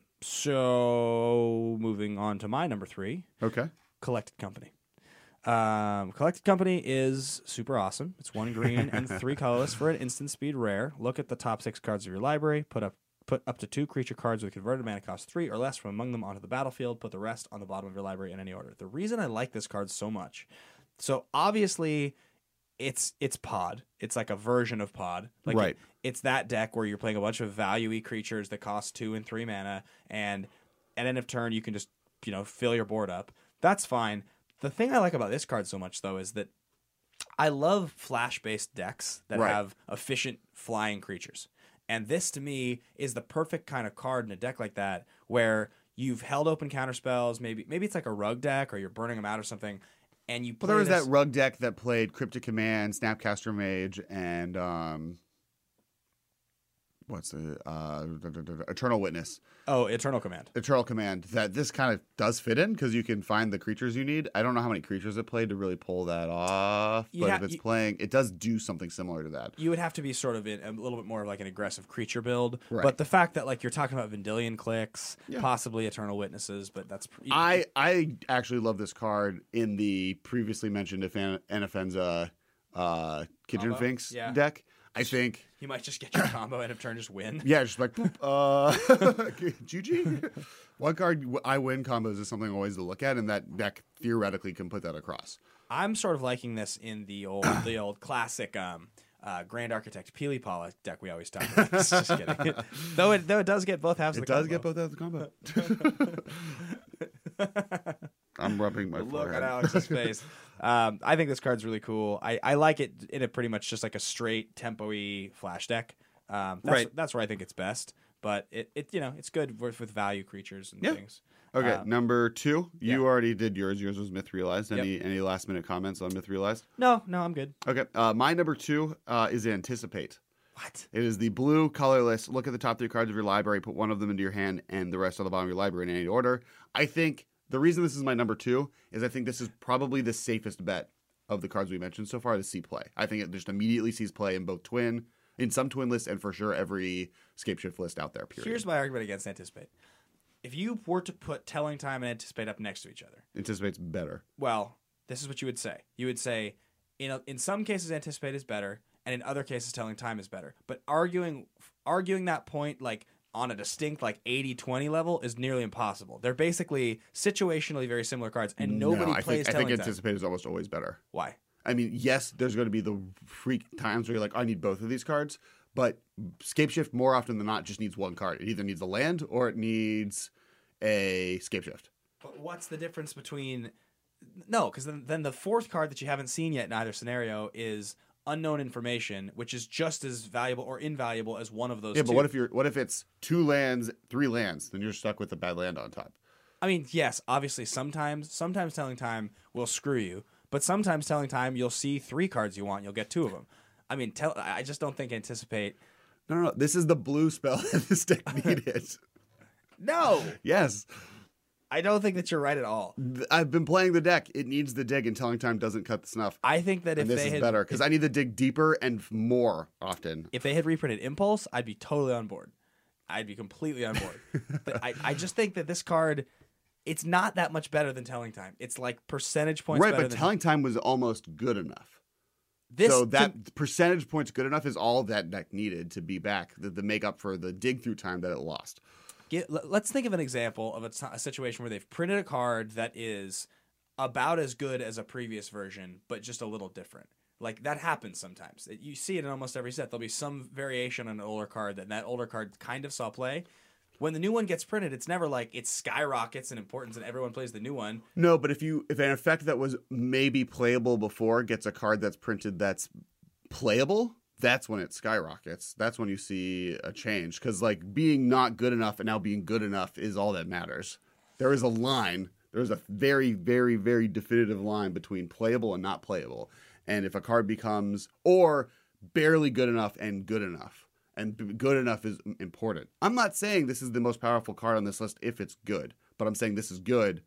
so, moving on to my number three. Okay. Collected Company. Um, Collected Company is super awesome. It's one green and three colorless for an instant speed rare. Look at the top six cards of your library. Put up put up to two creature cards with converted mana cost three or less from among them onto the battlefield. Put the rest on the bottom of your library in any order. The reason I like this card so much, so obviously it's it's Pod. It's like a version of Pod. Like Right. It, it's that deck where you're playing a bunch of value-y creatures that cost two and three mana, and at end of turn you can just you know fill your board up. That's fine. The thing I like about this card so much though is that I love flash-based decks that Right. have efficient flying creatures. And this, to me, is the perfect kind of card in a deck like that where you've held open counterspells. Maybe maybe it's like a rug deck or you're burning them out or something. And you play Well, there was this... that rug deck that played Cryptic Command, Snapcaster Mage, and um, what's the uh, Eternal Witness. Oh, Eternal Command. Eternal Command. That this kind of does fit in because you can find the creatures you need. I don't know how many creatures it played to really pull that off, You but ha- if it's you- playing, it does do something similar to that. You would have to be sort of in a little bit more of like an aggressive creature build. Right. But the fact that like you're talking about Vendilion clicks, Yeah. possibly Eternal Witnesses, but that's... Pre- I I actually love this card in the previously mentioned Ephan- Anafenza uh, Kitchen Combo? Finks Yeah. deck. I think, You might just get your combo end of turn, just win. yeah, just like, boop, uh, G G. One card I win combos is something always to look at, and that deck theoretically can put that across. I'm sort of liking this in the old the old classic um, uh, Grand Architect Peelypaw deck we always talk about. Just kidding. though it though it does get both halves of It the does combo. get both out of the combo. I'm rubbing my Look forehead. at Alex's face. Um, I think this card's really cool. I, I like it in a pretty much just like a straight tempo-y flash deck. Um, that's, Right. That's where I think it's best. But it, it you know it's good with, with value creatures and Yeah. things. Okay, Um, number two. You yeah. already did yours. Yours was Myth Realized. Yep. Any any last minute comments on Myth Realized? No, no, I'm good. Okay, uh, my number two uh, is Anticipate. What? It is the blue colorless. Look at the top three cards of your library, put one of them into your hand, and the rest on the bottom of your library in any order. I think the reason this is my number two is I think this is probably the safest bet of the cards we mentioned so far to see play. I think it just immediately sees play in both twin, in some twin lists, and for sure every Scapeshift list out there, period. Here's my argument against Anticipate. If you were to put Telling Time and Anticipate up next to each other, Anticipate's better. well, this is what you would say. You would say, in a, in some cases, Anticipate is better, and in other cases, Telling Time is better. But arguing arguing that point, like on a distinct like eighty twenty level, is nearly impossible. They're basically situationally very similar cards, and nobody no, I plays think, I Telling think Time. Anticipate is almost always better. Why? I mean, yes, there's going to be the freak times where you're like, I need both of these cards, but Scapeshift more often than not just needs one card. It either needs a land or it needs a Scapeshift. But what's the difference between... No, because then, then the fourth card that you haven't seen yet in either scenario is Unknown Information, which is just as valuable or invaluable as one of those Yeah, two. but what if you're what if it's two lands, three lands, then you're stuck with a bad land on top. I mean, yes, obviously sometimes sometimes Telling Time will screw you, but sometimes Telling Time you'll see three cards you want, you'll get two of them. I mean, tell, I just don't think Anticipate... No, no, no. This is the blue spell that this deck needed. No! Yes. I don't think that you're right at all. Th- I've been playing the deck. It needs the dig, and Telling Time doesn't cut the snuff. I think that if And this they is had better because I need to dig deeper and f- more often. if they had reprinted Impulse, I'd be totally on board. I'd be completely on board. But I, I just think that this card, it's not that much better than Telling Time. It's like percentage points Right, better but than Telling Time was almost good enough. this. so that to- percentage points good enough is all that deck needed to be back, the, the make up for the dig through time that it lost. Get, let- let's think of an example of a, t- a situation where they've printed a card that is about as good as a previous version, but just a little different. Like, that happens sometimes. It- you see it in almost every set. There'll be some variation on an older card that that older card kind of saw play. When the new one gets printed, it's never like it skyrockets in importance and everyone plays the new one. No, but if you if an effect that was maybe playable before gets a card that's printed that's playable, that's when it skyrockets. That's when you see a change. Because like being not good enough and now being good enough is all that matters. There is a line. There is a very, very, very definitive line between playable and not playable. And if a card becomes or barely good enough and good enough, and b- good enough is important. I'm not saying this is the most powerful card on this list if it's good, but I'm saying this is good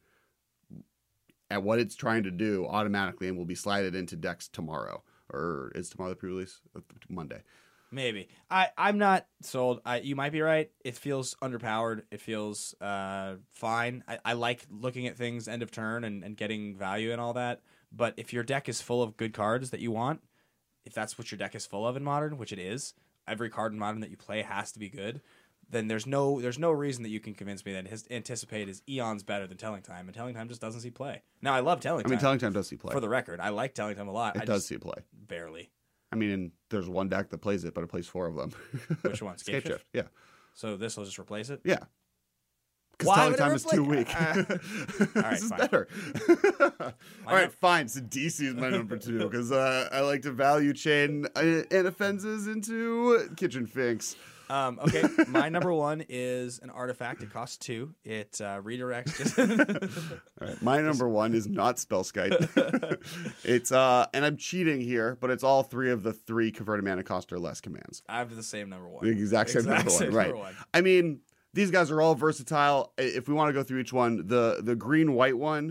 at what it's trying to do automatically and will be slided into decks tomorrow. Or is tomorrow the pre-release? Uh, Monday. Maybe. I, I'm not sold. I, you might be right. It feels underpowered. It feels uh, fine. I, I like looking at things end of turn and, and getting value and all that. But if your deck is full of good cards that you want, if that's what your deck is full of in Modern, which it is, every card in Modern that you play has to be good, then there's no there's no reason that you can convince me that his Anticipate is eons better than Telling Time, and Telling Time just doesn't see play. Now I love Telling I Time. mean, Telling Time does see play. For the record, I like Telling Time a lot. It I does just see play. barely. I mean, and there's one deck that plays it, but it plays four of them. Which one? Scape Shift? Yeah. So this will just replace it. Yeah. Because Why Telling would it Time is too replace- weak. Uh, all right, this is fine. better. All Why right, not? fine. So D C is my number two because uh, I like to value chain uh, Anafenses into Kitchen Finks. Um, okay, my number one is an artifact. It costs two. It uh, redirects. Just All right, my number one is not Spellskite. It's uh, and I'm cheating here, but it's all three of the three converted mana cost or less commands. I have the same number one. The exact same Exact number same one, right? number one. I mean, these guys are all versatile. I- If we want to go through each one, the the green white one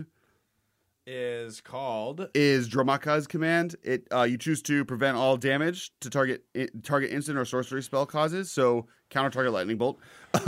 Is called is Dramaka's command. It uh, you choose to prevent all damage to target i- target instant or sorcery spell causes. So counter target lightning bolt.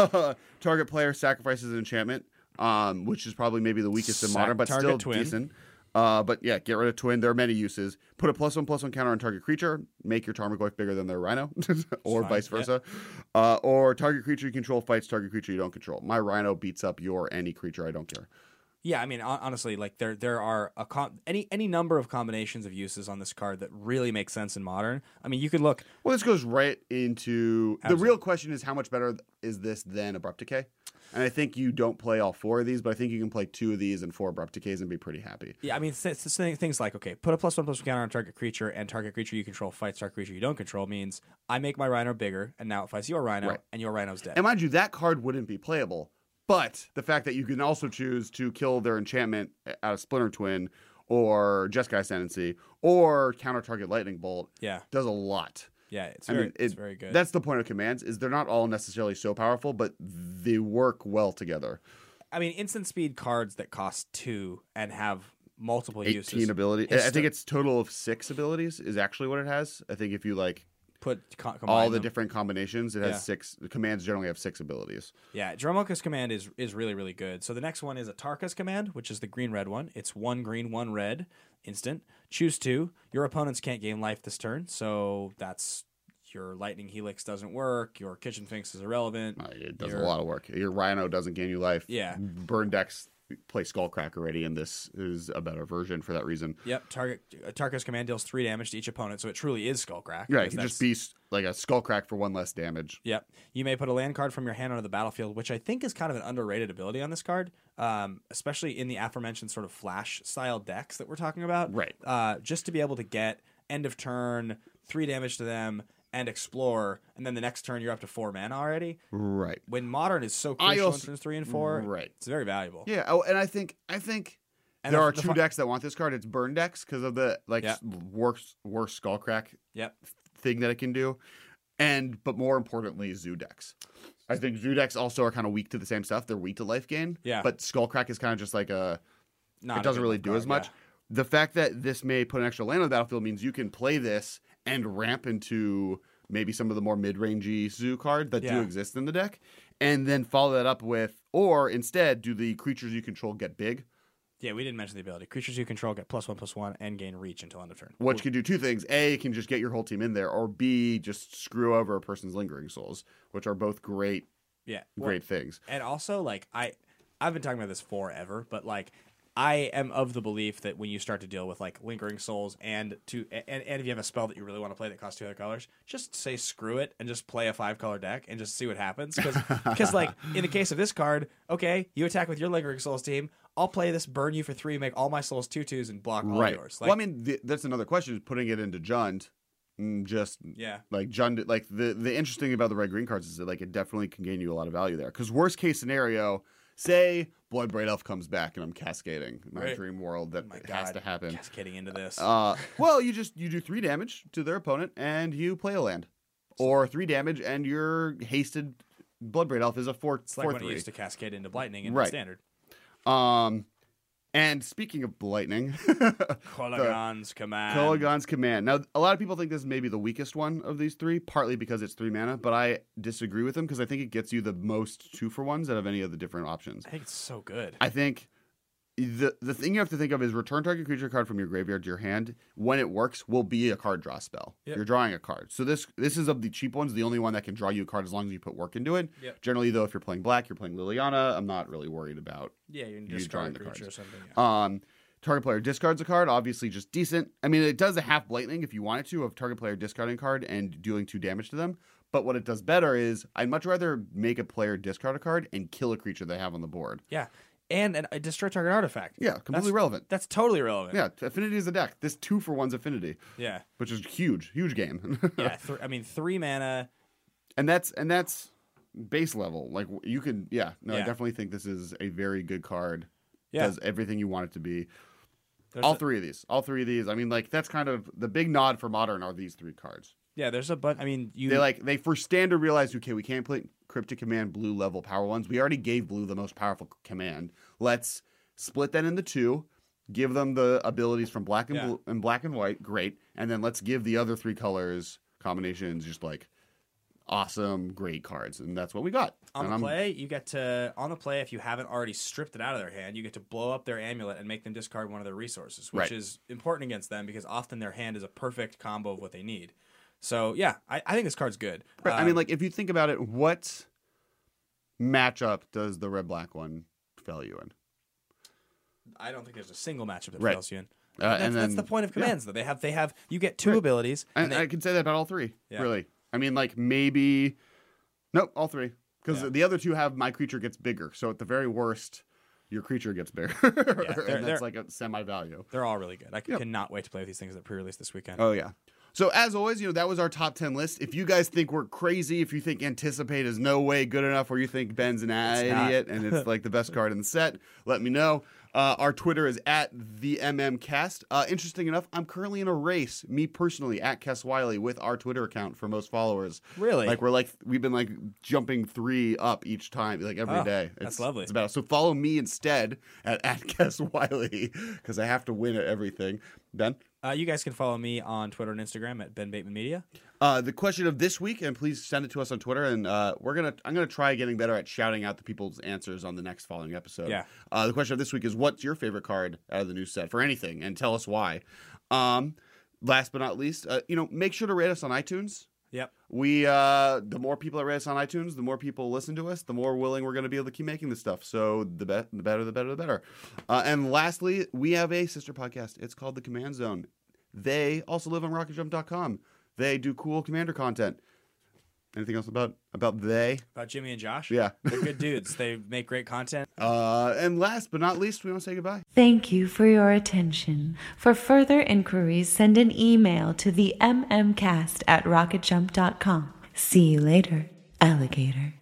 Target player sacrifices an enchantment, um, which is probably maybe the weakest in Sac- modern, but target still twin. decent. Uh, but yeah, get rid of twin. There are many uses. Put a plus one plus one counter on target creature. Make your Tarmogoyf bigger than their Rhino, or fine, vice versa. Uh, or target creature you control fights target creature you don't control. My Rhino beats up your any creature I don't care. yeah. I mean, hon- honestly, like there there are a com- any any number of combinations of uses on this card that really make sense in modern. I mean, you could look. Well, this goes right into the Absolutely. real question is how much better is this than Abrupt Decay? And I think you don't play all four of these, but I think you can play two of these and four Abrupt Decays and be pretty happy. Yeah, I mean, th- th- th- things like okay, put a plus one plus one counter on target creature, and target creature you control fights target creature you don't control means I make my Rhino bigger, and now it fights your Rhino, Right. and your Rhino's dead. And mind you, that card wouldn't be playable, but the fact that you can also choose to kill their enchantment out of Splinter Twin or Jeskai Ascendancy or counter target Lightning Bolt yeah, does a lot. yeah, it's I very mean, it's it- very good. That's the point of commands is they're not all necessarily so powerful, but they work well together. I mean, instant speed cards that cost two and have multiple eighteen uses. ability. I Histo- think it's total of six abilities is actually what it has. I think if you like Put co- combine all the them. different combinations, it has Yeah. six. The commands generally have six abilities. Yeah, Dromoka's command is is really really good. So the next one is a Tarka's command, which is the green red one. It's one green, one red, instant. Choose two. Your opponents can't gain life this turn, so that's your Lightning Helix doesn't work. Your Kitchen Finks is irrelevant. Uh, it does Your- a lot of work. Your Rhino doesn't gain you life. Yeah. Burn decks play Skullcrack already, and this is a better version for that reason. Yep, target uh, Tarka's command deals three damage to each opponent, so it truly is Skullcrack. Yeah, because it can just that's- be s- like a Skullcrack for one less damage. Yep. You may put a land card from your hand onto the battlefield, which I think is kind of an underrated ability on this card, um, especially in the aforementioned sort of flash style decks that we're talking about. Right. Uh, just to be able to get end of turn, three damage to them, and explore, and then the next turn you're up to four mana already. Right. When modern is so I crucial also- in turns three and four, Right. it's very valuable. Yeah. Oh, and I think I think And there the- are the two fi- decks that want this card. It's burn decks because of the like Yeah. s- worse worse Skullcrack Yep. thing that it can do, and but more importantly, zoo decks. I think zoo decks also are kind of weak to the same stuff. They're weak to life gain. Yeah. But Skullcrack is kind of just like a. Not it a doesn't good really enough do card, as much. yeah. The fact that this may put an extra land on the battlefield means you can play this and ramp into maybe some of the more mid-rangey zoo card that do Yeah. exist in the deck, and then follow that up with, or instead, do the creatures you control get big? Yeah, we didn't mention the ability. Creatures you control get plus one plus one and gain reach until end of turn. Which can do two things. A, it can just get your whole team in there, or B, just screw over a person's lingering souls, which are both great, Yeah. Well, great things. And also, like I, I've been talking about this forever, but like I am of the belief that when you start to deal with like lingering souls and to and, and if you have a spell that you really want to play that costs two other colors, just say screw it and just play a five color deck and just see what happens. Because like in the case of this card, okay, you attack with your lingering souls team. I'll play this, burn you for three, make all my souls two twos, and block all Right. yours. Like, well, I mean, the, that's another question: is putting it into Jund. mm, Just yeah, like Jund, like the the interesting thing about the red green cards is that like it definitely can gain you a lot of value there. Because worst case scenario, say Bloodbraid Elf comes back and I'm cascading my Right. dream world that oh my it God, has to happen. cascading into this. Uh, well, you just you do three damage to their opponent and you play a land, or three damage and your hasted Bloodbraid Elf is a four it's like four when it three. used to cascade into lightning in Right. standard. Um, and speaking of lightning, Kolagan's command. Kolagan's command. Now, a lot of people think this is maybe the weakest one of these three, partly because it's three mana, but I disagree with them because I think it gets you the most two for ones out of any of the different options. I think it's so good. I think the the thing you have to think of is return target creature card from your graveyard to your hand. When it works, will be a card draw spell. Yep. You're drawing a card. So this this is of the cheap ones, the only one that can draw you a card as long as you put work into it. Yep. Generally, though, if you're playing black, you're playing Liliana. I'm not really worried about Yeah, you can you discard drawing a the creature cards. or something. Yeah. Um, target player discards a card. Obviously, just decent. I mean, it does a half blightning if you wanted to of target player discarding a card and doing two damage to them. But what it does better is I'd much rather make a player discard a card and kill a creature they have on the board. yeah. And an, a destroy target artifact. Yeah, completely That's- relevant. That's totally relevant. Yeah, Affinity is a deck. This two for one's Affinity, Yeah. which is huge, huge game. Yeah. Th- I mean, three mana. and that's and that's base level. Like you can, yeah. No, I Yeah. definitely think this is a very good card. Yeah. Does everything you want it to be. There's all a- three of these, all three of these. I mean, like that's kind of the big nod for Modern are these three cards. Yeah, there's a bunch. I mean, you. They like they for standard realized, okay, we can't play Cryptic Command blue level power ones. We already gave blue the most powerful command. Let's split that into two, give them the abilities from black and Yeah. blue and black and white, great, and then let's give the other three colors combinations just like awesome, great cards, and that's what we got. On and the I'm- play, you get to on the play if you haven't already stripped it out of their hand, you get to blow up their amulet and make them discard one of their resources, which Right. is important against them because often their hand is a perfect combo of what they need. So yeah, I, I think this card's good. Right, I Um, mean, like if you think about it, what matchup does the red black one fail you in? I don't think there's a single matchup that Right. fails you in. Uh, that's, and that's then- the point of yeah. commands, though. They have they have you get two Right. abilities, and And they, I can say that about all three. Yeah. Really, I mean, like maybe, nope, all three, because Yeah. the other two have my creature gets bigger. So at the very worst, your creature gets bigger, they're- and they're- that's like a semi value. they're all really good. I Yep. cannot wait to play with these things at pre-release this weekend. Oh yeah. So as always, you know that was our top ten list. If you guys think we're crazy, if you think Anticipate is no way good enough, or you think Ben's an It's not. idiot and it's like the best card in the set, let me know. Uh, our Twitter is at the M M Cast. Uh, interesting enough, I'm currently in a race, me personally, at Kes Wiley with our Twitter account for most followers. Really? Like we're like we've been like jumping three up each time, like every Oh, day. that's It's- lovely. It's about so follow me instead at at Kes Wiley because I have to win at everything. Ben. Uh, you guys can follow me on Twitter and Instagram at Ben Bateman Media. Uh, the question of this week, and please send it to us on Twitter, and uh, we're gonna I'm gonna try getting better at shouting out the people's answers on the next following episode. Yeah. Uh, the question of this week is, what's your favorite card out of the new set for anything, and tell us why. Um, last but not least, uh, you know, make sure to rate us on iTunes. Yep. We uh, the more people that rate us on iTunes, the more people listen to us, the more willing we're going to be able to keep making this stuff. So the be- the better, the better, the better. Uh, and lastly, we have a sister podcast. It's called The Command Zone. They also live on rocket jump dot com. They do cool commander content. Anything else about about they? About Jimmy and Josh. Yeah. They're good dudes. They make great content. Uh, and last but not least, we want to say goodbye. Thank you for your attention. For further inquiries, send an email to the mmcast at rocket jump dot com. See you later, alligator.